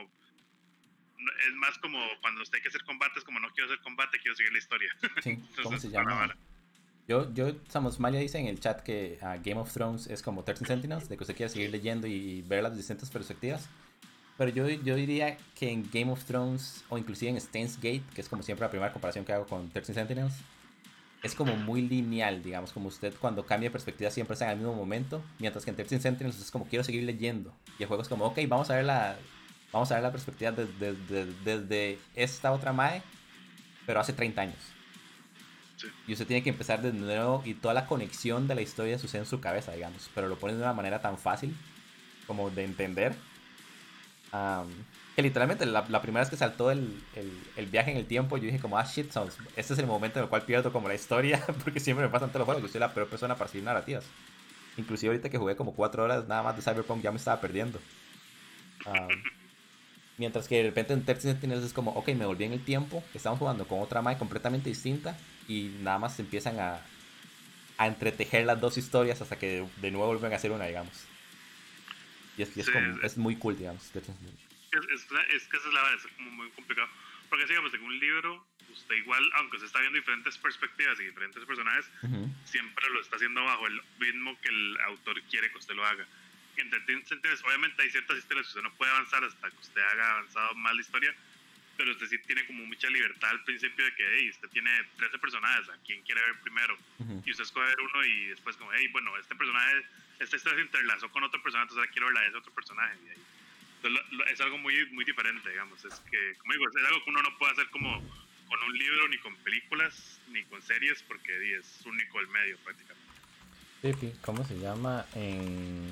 es más como cuando usted hay que hacer combate, es como no quiero hacer combate, quiero seguir la historia. Sí, entonces, ¿cómo se llama? Yo, yo, Samus Malia dice en el chat que uh, Game of Thrones es como thirteen Sentinels, de que usted quiere seguir leyendo y ver las distintas perspectivas. Pero yo, yo diría que en Game of Thrones, o inclusive en Steins Gate, que es como siempre la primera comparación que hago con thirteen Sentinels, es como muy lineal, digamos, como usted cuando cambia de perspectiva siempre está en el mismo momento, mientras que en thirteen Sentinels es como quiero seguir leyendo. Y el juego es como, ok, vamos a ver la, vamos a ver la perspectiva desde de, de, de, de esta otra Mae, pero hace treinta años. Sí. Y usted tiene que empezar de nuevo y toda la conexión de la historia sucede en su cabeza, digamos, pero lo ponen de una manera tan fácil como de entender. Um, que literalmente la, la primera vez que saltó el, el, el viaje en el tiempo, yo dije como, ah, shit, sounds, este es el momento en el cual pierdo como la historia, porque siempre me pasan todos los juegos, yo soy la peor persona para seguir narrativas. Inclusive ahorita que jugué como cuatro horas nada más de Cyberpunk ya me estaba perdiendo. Um, mientras que de repente en thirteen Sentinels es como, ok, me volví en el tiempo, estamos jugando con otra Mae completamente distinta y nada más se empiezan a, a entretejer las dos historias hasta que de nuevo vuelven a hacer una, digamos. Y es, y es, sí, como, es muy cool, digamos. Es, es, es que esa es la verdad, es como muy complicado. Porque, digamos, en un libro, usted igual, aunque se está viendo diferentes perspectivas y diferentes personajes, uh-huh. siempre lo está haciendo bajo el ritmo que el autor quiere que usted lo haga. En thirteen Sentinels, obviamente hay ciertas historias que usted no puede avanzar hasta que usted haga avanzado más la historia, pero usted sí tiene como mucha libertad al principio de que, hey, usted tiene trece personajes, ¿a quién quiere ver primero? Uh-huh. Y usted escoge uno y después como, hey, bueno, este personaje, esta historia se interlazó con otro personaje, entonces ahora quiero ver la de ese otro personaje. Y ahí, entonces, lo, lo, es algo muy, muy diferente, digamos, es que, como digo, es algo que uno no puede hacer como con un libro, ni con películas, ni con series, porque di, es único el medio prácticamente. Sí, ¿cómo se llama? En...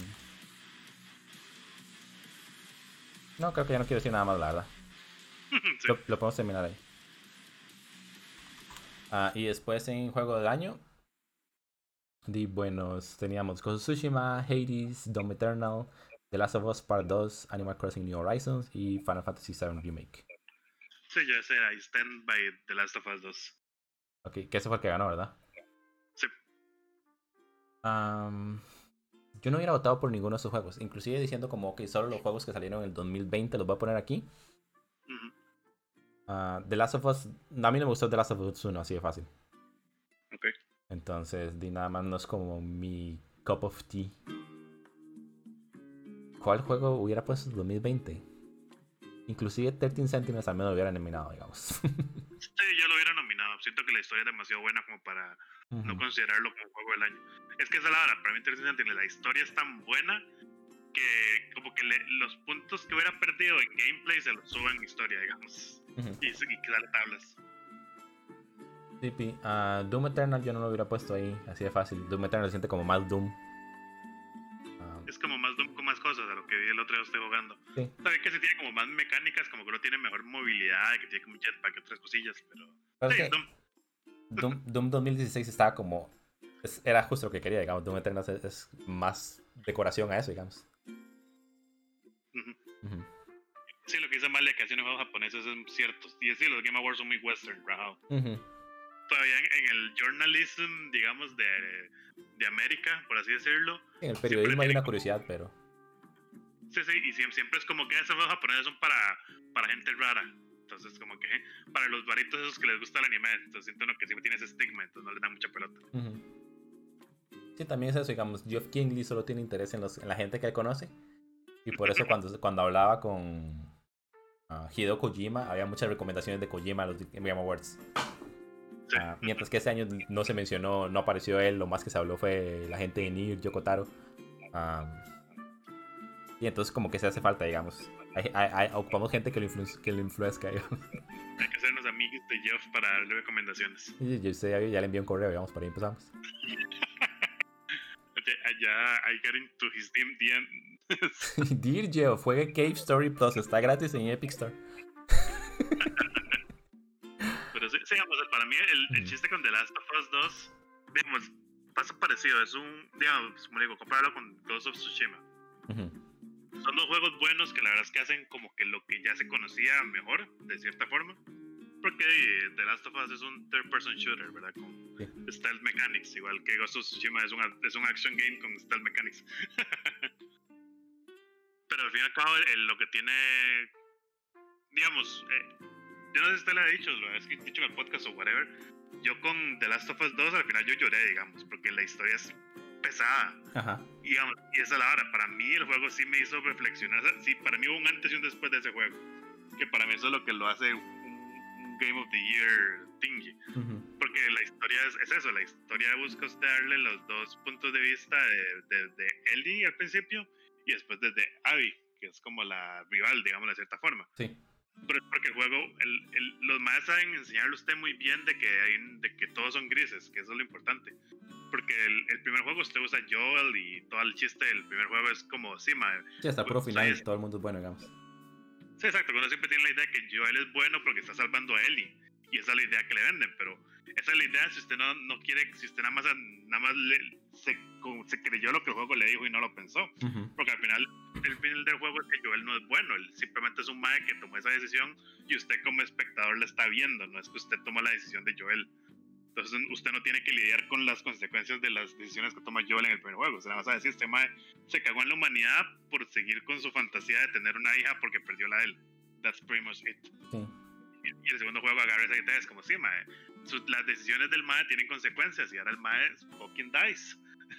No, creo que ya no quiero decir nada más, la verdad. Sí. Lo, lo podemos terminar ahí. Ah, y después en Juego del Año, di buenos, teníamos Ghost of Tsushima, Hades, Doom Eternal, The Last of Us Part dos, Animal Crossing New Horizons y Final Fantasy seven Remake. Sí, ya sé, I stand by The Last of Us dos. Ok, que ese fue el que ganó, ¿verdad? Sí. Um, yo no hubiera votado por ninguno de esos juegos, inclusive diciendo como, ok, solo los juegos que salieron en el dos mil veinte los voy a poner aquí. Uh-huh. Uh, The Last of Us, a mí no me gustó The Last of Us uno, así de fácil. Ok. Entonces, di nada más no es como mi cup of tea. ¿Cuál juego hubiera puesto en dos mil veinte? Inclusive thirteen Sentinels al menos lo hubiera nominado, digamos. Sí, yo lo hubiera nominado. Siento que la historia es demasiado buena como para uh-huh. no considerarlo como juego del año. Es que esa es la verdad, para mí thirteen Sentinels la historia es tan buena que como que le, los puntos que hubiera perdido en gameplay se los suben en historia, digamos. Uh-huh. Y, y que sale tablas. Sí, uh, Doom Eternal yo no lo hubiera puesto ahí, así de fácil. Doom Eternal se siente como más Doom. Um, es como más Doom con más cosas a lo que vi el otro día estoy jugando. Sí. Sabes que sí tiene como más mecánicas, como que no tiene mejor movilidad, que tiene como jetpack y otras cosillas, pero... pero sí, es Doom. Doom. Doom dos mil dieciséis estaba como... Es, era justo lo que quería, digamos. Doom Eternal es, es más decoración a eso, digamos. Uh-huh. Uh-huh. Sí, lo que dice Amalia, que hacen los juegos japoneses es cierto. Y sí, los Game Awards son muy western, ¿verdad? Uh-huh. Todavía en, en el journalism, digamos, de, de América, por así decirlo. En el periodismo hay una curiosidad, como... pero... Sí, sí, y siempre, siempre es como que esos juegos japoneses son para, para gente rara. Entonces, como que para los varitos esos que les gusta el anime, entonces siento uno que siempre tiene ese estigma, entonces no les dan mucha pelota. Uh-huh. Sí, también es eso, digamos, Geoff Keighley solo tiene interés en, los, en la gente que él conoce. Y por eso cuando, cuando hablaba con uh, Hideo Kojima, había muchas recomendaciones de Kojima a los Game Awards. Sí. Uh, mientras que este año no se mencionó, no apareció él, lo más que se habló fue la gente de Nier, Yoko Taro. Um, y entonces como que se hace falta, digamos. Hay, hay, hay, ocupamos gente que lo, influ que lo influezca. Hay que hacernos amigos de Jeff para darle recomendaciones. Y yo sé, ya le envié un correo, digamos, por ahí empezamos. Allá, I got into his D M. Dear Jeff, juegue Cave Story Plus, está gratis en Epic Store. Pero sí, sí, digamos, para mí el, el chiste con The Last of Us dos, digamos, pasa parecido. Es un, digamos, como digo, compararlo con Ghost of Tsushima. Uh-huh. Son dos juegos buenos que la verdad es que hacen como que lo que ya se conocía mejor, de cierta forma. Porque The Last of Us es un third-person shooter, ¿verdad? Con sí. stealth mechanics, igual que Ghost of Tsushima es, una, es un action game con stealth mechanics. Pero al fin y al cabo, el, lo que tiene, digamos, eh, yo no sé si usted le ha dicho, lo ha dicho en el podcast o whatever, yo con The Last of Us dos al final yo lloré, digamos, porque la historia es pesada. Ajá. Y, digamos, y esa es la hora. Para mí el juego sí me hizo reflexionar. Sí, para mí hubo un antes y un después de ese juego. Que para mí eso es lo que lo hace un, un Game of the Year thingy. Uh-huh. Porque la historia es, es eso. La historia busca darle los dos puntos de vista de, de, de Ellie al principio y después desde Abby, que es como la rival, digamos, de cierta forma. Sí. Pero es porque el juego, el, el, los más saben enseñarle a usted muy bien de que, hay, de que todos son grises, que eso es lo importante. Porque el, el primer juego usted usa Joel y todo el chiste del primer juego es como, sí, ma, sí, hasta puro final y todo el mundo es bueno, digamos. Sí, exacto, uno siempre tiene la idea que Joel es bueno porque está salvando a Ellie. Y esa es la idea que le venden, pero esa es la idea si usted no, no quiere, si usted nada más, nada más le, se, se creyó lo que el juego le dijo y no lo pensó. Uh-huh. Porque al final, el final del juego es que Joel no es bueno, él simplemente es un mae que tomó esa decisión y usted como espectador la está viendo, no es que usted toma la decisión de Joel. Entonces usted no tiene que lidiar con las consecuencias de las decisiones que toma Joel en el primer juego. O sea, vas a decir, este mae se cagó en la humanidad por seguir con su fantasía de tener una hija porque perdió la de él. That's pretty much it. Sí. Y, y el segundo juego agarra esa idea, es como, sí, mae, sus, las decisiones del mae tienen consecuencias y ahora el mae fucking dies.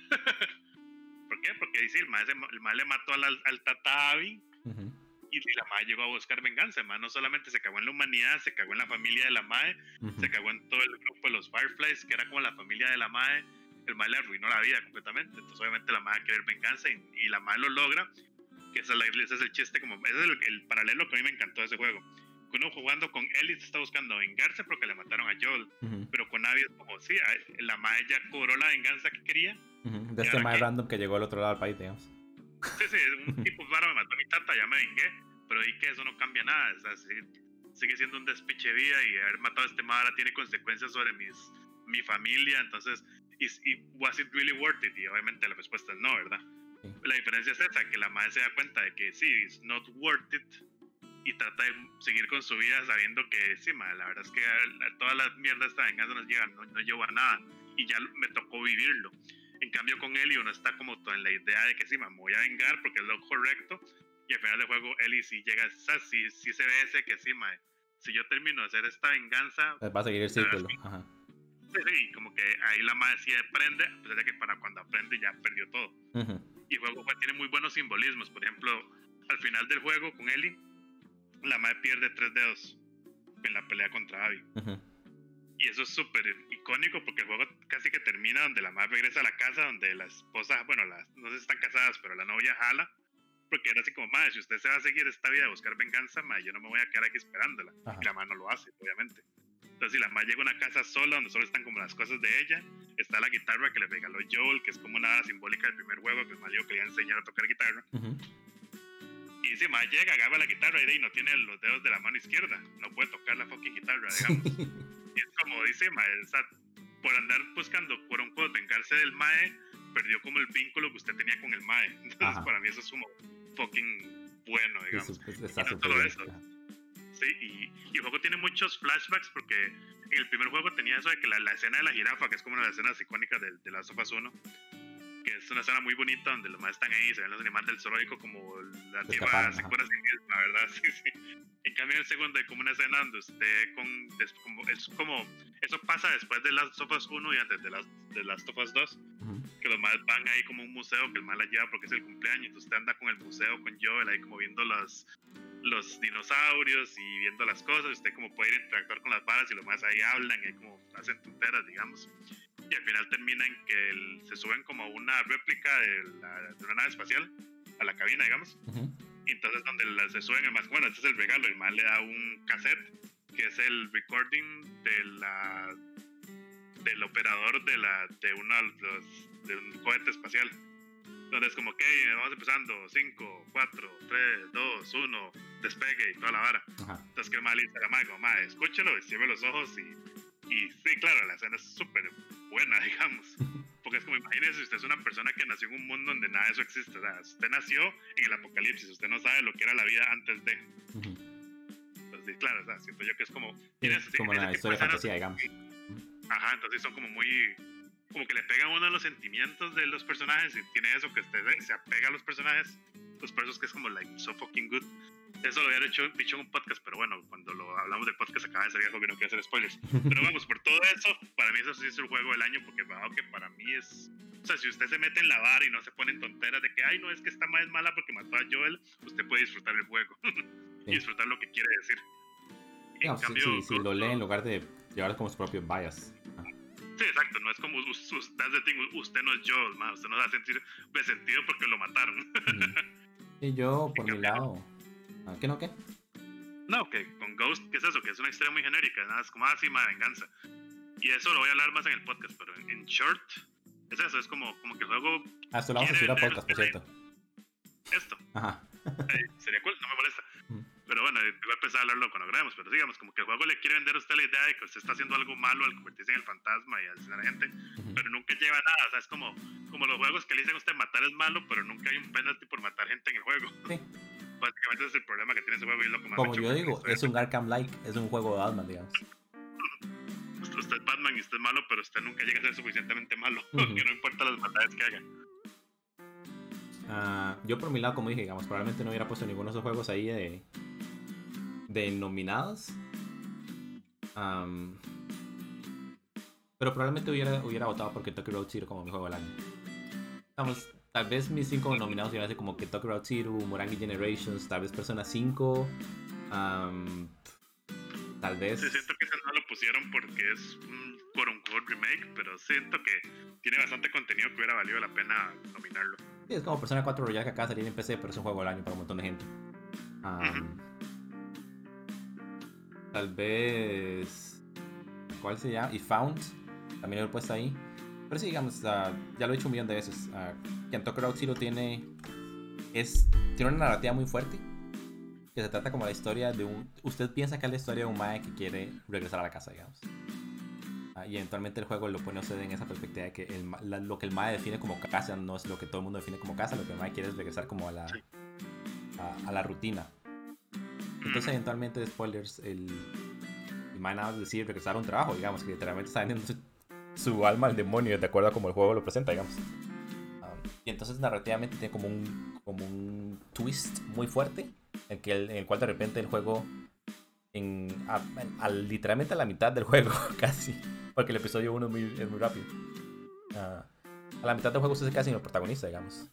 ¿Por qué? Porque dice, el mae, se, el mae le mató al, al Tata Abby. Uh-huh. Y la mae llegó a buscar venganza. El mae no solamente se cagó en la humanidad, se cagó en la familia de la mae, uh-huh. se cagó en todo el grupo de los Fireflies, que era como la familia de la mae. El mae le arruinó la vida completamente. Entonces, obviamente, la mae va a querer venganza y, y la mae lo logra. Que ese es, la, ese es el chiste, como ese es el, el paralelo que a mí me encantó de ese juego. Que uno jugando con Ellie está buscando vengarse porque le mataron a Joel. Uh-huh. Pero con Abby es como, sí, la mae ya cobró la venganza que quería. Uh-huh. De este mae random que llegó al otro lado del país, digamos. Sí, sí, un tipo raro me mató a mi tata, ya me vengué. Pero ahí que eso no cambia nada, o sea, sigue, sigue siendo un despiche de vida y haber matado a este madre tiene consecuencias sobre mis, mi familia, entonces, y, y was it really worth it? Y obviamente la respuesta es no, ¿verdad? Sí. La diferencia es esa, que la madre se da cuenta de que sí, it's not worth it y trata de seguir con su vida sabiendo que sí, madre, la verdad es que toda la mierda esta venganza nos llega, no, no lleva a nada y ya me tocó vivirlo. En cambio con Ellie uno está como todo en la idea de que sí, me voy a vengar porque es lo correcto. Y al final del juego, Ellie sí llega, sí, sí se ve ese que sí, mae, si yo termino de hacer esta venganza... Va a seguir el círculo, ajá. Sí, sí, como que ahí la mae sí aprende, a pesar de que para cuando aprende ya perdió todo. Uh-huh. Y el juego pues, tiene muy buenos simbolismos, por ejemplo, al final del juego con Ellie, la mae pierde tres dedos en la pelea contra Abby. Uh-huh. Y eso es súper icónico porque el juego casi que termina donde la mae regresa a la casa, donde la esposa, bueno, las, no sé si están casadas, pero la novia jala. Porque era así como, madre, si usted se va a seguir esta vida de buscar venganza, madre, yo no me voy a quedar aquí esperándola. Ajá. Y la madre no lo hace, obviamente. Entonces, si la madre llega a una casa sola, donde solo están como las cosas de ella, está la guitarra que le regaló Joel, que es como una simbólica del primer juego, que el madre quería enseñar a tocar guitarra. Uh-huh. Y si madre llega, agarra la guitarra y de ahí no tiene los dedos de la mano izquierda, no puede tocar la fucking guitarra, digamos. Y es como dice, madre, o sea, por andar buscando, por un juego, vengarse del mae, perdió como el vínculo que usted tenía con el mae. Entonces, ajá. Para mí eso es como fucking bueno, digamos. Eso, eso, eso, y no todo eso. Sí, y, y el juego tiene muchos flashbacks porque en el primer juego tenía eso de que la, la escena de la jirafa, que es como una de las escenas icónicas de, de Last of Us uno, que es una escena muy bonita donde los más están ahí, se ven los animales del zoológico como la tipa se cura sin misma, ¿verdad? Sí, sí. En cambio en el segundo hay como una escena donde usted con, es, como, es como, eso pasa después de Last of Us uno y antes de Last, de Last of Us dos. Uh-huh. Que los más van ahí como un museo que el mal la lleva porque es el cumpleaños, entonces usted anda con el museo con Joel ahí como viendo los, los dinosaurios y viendo las cosas, usted como puede ir a interactuar con las varas y los más ahí hablan y ahí como hacen tonteras, digamos, y al final termina en que el, se suben como una réplica de, la, de una nave espacial a la cabina, digamos, uh-huh. Y entonces donde la- se suben, el más, bueno, este es el regalo, el más le da un cassette, que es el recording de la del operador de la de uno de los de un cohete espacial. Entonces como que okay, vamos empezando, cinco, cuatro, tres, dos, uno, despegue y toda la vara. Ajá. Entonces que el mal dice a la madre, como, madre, escúchelo, y cierre los ojos y, y sí, claro, la escena es súper buena, digamos. Porque es como, imagínese, usted es una persona que nació en un mundo donde nada de eso existe. O sea, usted nació en el apocalipsis, usted no sabe lo que era la vida antes de. Uh-huh. Entonces, sí, claro, o sea, siento yo que es como... Sí, ¿tienes, como tienes una ese tipo historia de escenas? fantasía, digamos. Ajá, entonces son como muy... Como que le pegan a uno a los sentimientos de los personajes y tiene eso que usted se apega a los personajes. Pues por eso es que es como, like, so fucking good. Eso lo había hecho, dicho en un podcast, pero bueno, cuando lo hablamos del podcast acaba de salir algo que no quiero hacer spoilers. Pero vamos, por todo eso, para mí eso sí es el juego del año, porque wow, que para mí es... O sea, si usted se mete en la vara y no se pone en tonteras de que, ay, no, es que esta madre es mala porque mató a Joel, usted puede disfrutar el juego y disfrutar lo que quiere decir. Y No, en cambio, sí, sí, sí, Ghost, lo lee en lugar de llevarlo como su propio bias. Ah. Sí, exacto, no es como, that's the thing, usted no es Joel, man, usted no da sentir, de sentido porque lo mataron. Uh-huh. Y yo, por mi lado... ¿Qué no, qué? No, que con Ghost, ¿qué es eso? Que es una historia muy genérica, nada, es como, ah, sí, ma, venganza. Y eso lo voy a hablar más en el podcast, pero en, en short, es eso, es como, como que el juego... Ah, esto lo vamos a subir a podcast, por cierto. Esto. Ajá. Eh, sería cool, no me molesta. Uh-huh. Pero bueno, igual pensaba hablarlo cuando grabemos, pero digamos, como que el juego le quiere vender a usted la idea de que usted está haciendo algo malo al convertirse en el fantasma y asesinar a gente, uh-huh. pero nunca lleva nada, o sea, es como, como los juegos que le dicen a usted matar es malo, pero nunca hay un penalty por matar gente en el juego. Sí. Básicamente ese es el problema que tiene ese juego y es lo que más Como yo digo, es un Arkham-like, es un juego de Batman, digamos. Usted, usted es Batman y usted es malo, pero usted nunca llega a ser suficientemente malo, uh-huh. que no importa las maldades que haga. Uh, yo por mi lado, como dije, digamos, probablemente no hubiera puesto ninguno de esos juegos ahí de, de nominados. Um, pero probablemente hubiera, hubiera votado por Kentucky Road Zero como mi juego del año. Vamos, tal vez mis cinco nominados hubieran sido como Kentucky Road Zero, Murangi Generations, tal vez Persona cinco. Um, tal vez... Sí, siento que ese no lo pusieron porque es un quote unquote remake, pero siento que tiene bastante contenido que hubiera valido la pena nominarlo. Sí, es como Persona cuatro Royal que acaba de salir en P C, pero es un juego del año para un montón de gente. Um, uh-huh. Tal vez... ¿Cuál se llama? Y Found, también lo he puesto ahí. Pero sí, digamos, uh, ya lo he dicho un millón de veces. Uh, Kentucky Road Zero tiene... Es, tiene una narrativa muy fuerte. Que se trata como la historia de un... Usted piensa que es la historia de un mae que quiere regresar a la casa, digamos. Uh, y eventualmente el juego lo pone a usted en esa perspectiva de que el, la, lo que el mae define como casa no es lo que todo el mundo define como casa. Lo que el mae quiere es regresar como a la, a, a la rutina. Entonces eventualmente, spoilers, el, el mae nada más decide regresar a un trabajo, digamos, que literalmente está vendiendo su, su alma al demonio de acuerdo a como el juego lo presenta, digamos. Um, y entonces narrativamente tiene como un, como un twist muy fuerte, en, que el, en el cual de repente el juego, en, a, a, literalmente a la mitad del juego, casi, porque el episodio uno es muy, es muy rápido, uh, a la mitad del juego usted se queda sin el protagonista, digamos.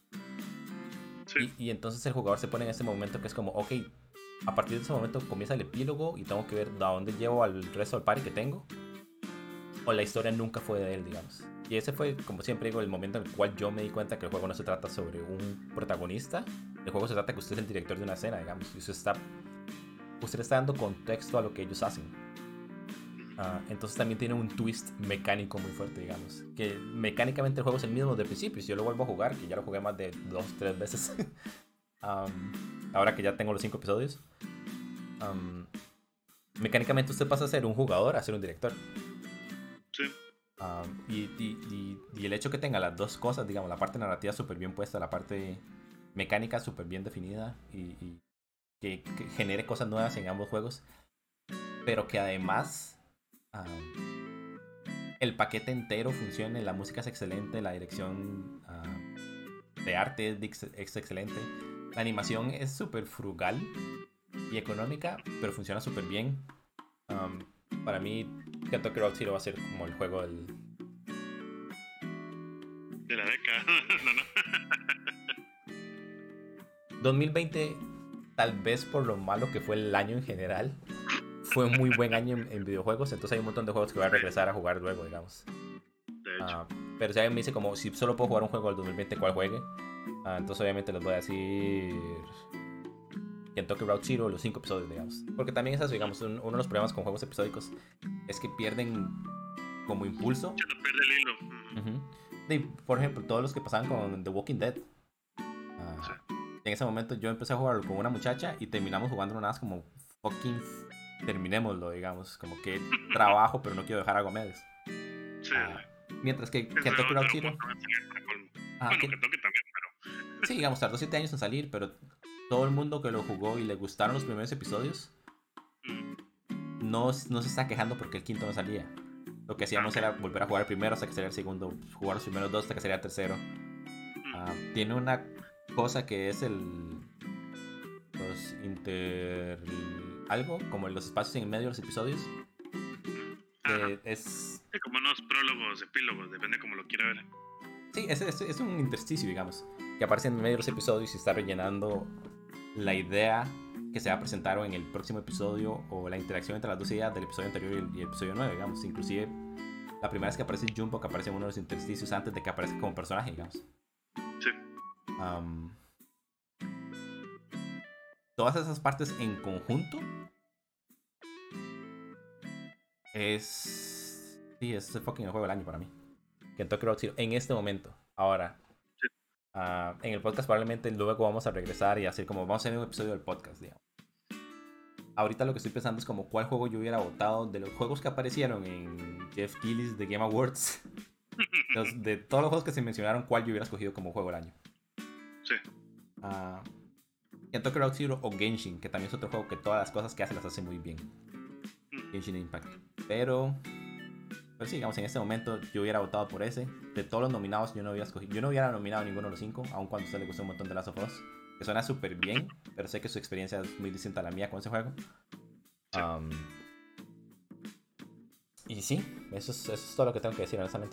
Sí. Y, y entonces el jugador se pone en ese momento que es como, ok, a partir de ese momento comienza el epílogo y tengo que ver a dónde llevo al resto del party que tengo. O la historia nunca fue de él, digamos. Y ese fue, como siempre digo, el momento en el cual yo me di cuenta que el juego no se trata sobre un protagonista. El juego se trata que usted es el director de una escena, digamos. Y usted está, usted está dando contexto a lo que ellos hacen. Uh, entonces también tiene un twist mecánico muy fuerte, digamos. Que mecánicamente el juego es el mismo de principio. Si yo lo vuelvo a jugar, que ya lo jugué más de dos, tres veces. um, ahora que ya tengo los cinco episodios. Um, mecánicamente usted pasa a ser un jugador a ser un director. Sí. Um, y, y, y, y el hecho que tenga las dos cosas, digamos, la parte narrativa súper bien puesta, la parte mecánica súper bien definida y, y que, que genere cosas nuevas en ambos juegos, pero que además um, el paquete entero funcione, la música es excelente, la dirección uh, de arte es, es excelente, la animación es súper frugal y económica, pero funciona súper bien. Um, para mí, Kentucky Road Zero va a ser como el juego del... de la década. no, no. dos mil veinte, tal vez por lo malo que fue el año en general, fue un muy buen año en, en videojuegos, entonces hay un montón de juegos que voy a regresar a jugar luego, digamos. De hecho. Uh, pero si alguien me dice como, si solo puedo jugar un juego del dos mil veinte, ¿cuál juegue? Uh, entonces obviamente les voy a decir... Kentucky Route Zero, los cinco episodios, digamos. Porque también es eso, digamos, un, uno de los problemas con juegos episódicos es que pierden como impulso. Se lo pierde el hilo. Mm. Uh-huh. Y, por ejemplo, todos los que pasaban con The Walking Dead. Uh, Sí. En ese momento yo empecé a jugar con una muchacha y terminamos jugando nada más como fucking terminémoslo, digamos. Como que trabajo, pero no quiero dejar algo a medias. Sí. Uh, mientras que Ese Kentucky otro Route Zero. punto va a salir para colmo. Ah, Bueno, que- Kentucky también, pero. Sí, digamos, tardó siete años en salir, pero todo el mundo que lo jugó y le gustaron los primeros episodios Mm. no, no se está quejando porque el quinto no salía. Lo que hacíamos era volver a jugar el primero hasta que saliera el segundo, jugar los primeros dos hasta que saliera el tercero. Ah, tiene una cosa que es el... los inter... algo, como los espacios en medio de los episodios. Ajá. Que es... Sí, como unos prólogos, epílogos, depende como lo quiera ver. Sí, es, es, es un intersticio, digamos, que aparece en medio de los episodios y está rellenando la idea que se va a presentar en el próximo episodio o la interacción entre las dos ideas del episodio anterior y el, y el episodio nueve, digamos. Inclusive, la primera vez que aparece Jumbo, que aparece en uno de los intersticios antes de que aparezca como personaje, digamos. Sí. Um, todas esas partes en conjunto es... sí, es el fucking juego del año para mí. Kentucky Route Zero en este momento. Ahora, Sí. uh, en el podcast probablemente luego vamos a regresar y hacer como vamos a hacer un episodio del podcast, digamos. Ahorita lo que estoy pensando es como cuál juego yo hubiera votado de los juegos que aparecieron en Jeff Keighley's The Game Awards. Los- de todos los juegos que se mencionaron, cuál yo hubiera escogido como juego del año. Sí. Uh, Kentucky Route Zero o Genshin, que también es otro juego que todas las cosas que hace las hace muy bien. Mm. Genshin Impact. Pero, pero sí, digamos, en este momento yo hubiera votado por ese. De todos los nominados, yo no hubiera escogido, yo no hubiera nominado a ninguno de los cinco, aun cuando a usted le gustó un montón de Last of Us. Que suena súper bien, pero sé que su experiencia es muy distinta a la mía con ese juego. Sí. Um, y sí, eso es, eso es todo lo que tengo que decir, honestamente.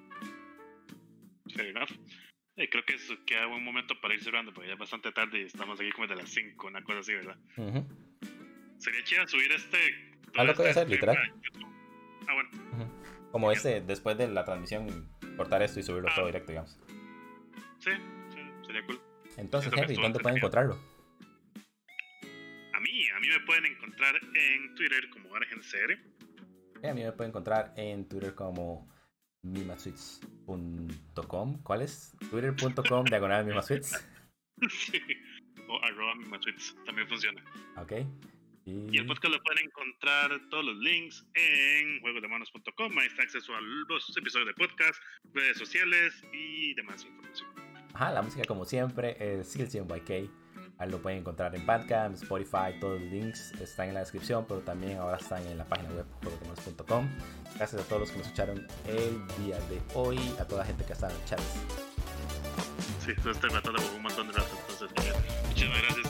Fair enough. Eh, creo que es queda buen momento para ir cerrando, porque ya es bastante tarde y estamos aquí como de las cinco, una cosa así, ¿verdad? Uh-huh. Sería chido subir este. Ah, lo que voy a hacer, stream literal. a YouTube. Ah, bueno. Uh-huh. Como este, después de la transmisión, cortar esto y subirlo Ah. todo directo, digamos. Sí, sí, sería cool. Entonces, Siento que Henry, estuvo ¿dónde pueden entretenido. encontrarlo? A mí, a mí me pueden encontrar en Twitter como ArgenCR. Eh, a mí me pueden encontrar en Twitter como mimasweets punto com. ¿Cuál es? Twitter punto com diagonal mimasweets. Sí. O arroba mimasweets, también funciona. Ok. Y el podcast lo pueden encontrar todos los links en juegosdemanos punto com. Ahí está acceso a los episodios de podcast, redes sociales y demás información. Ajá, la música como siempre es C L C M Y K. Ahí lo pueden encontrar en Bandcamp, Spotify, todos los links están en la descripción, pero también ahora están en la página web juegosdemanos punto com. Gracias a todos los que nos escucharon el día de hoy, a toda la gente que está en el chat. Sí, todo este rato le hubo un montón de rato, entonces muchísimas gracias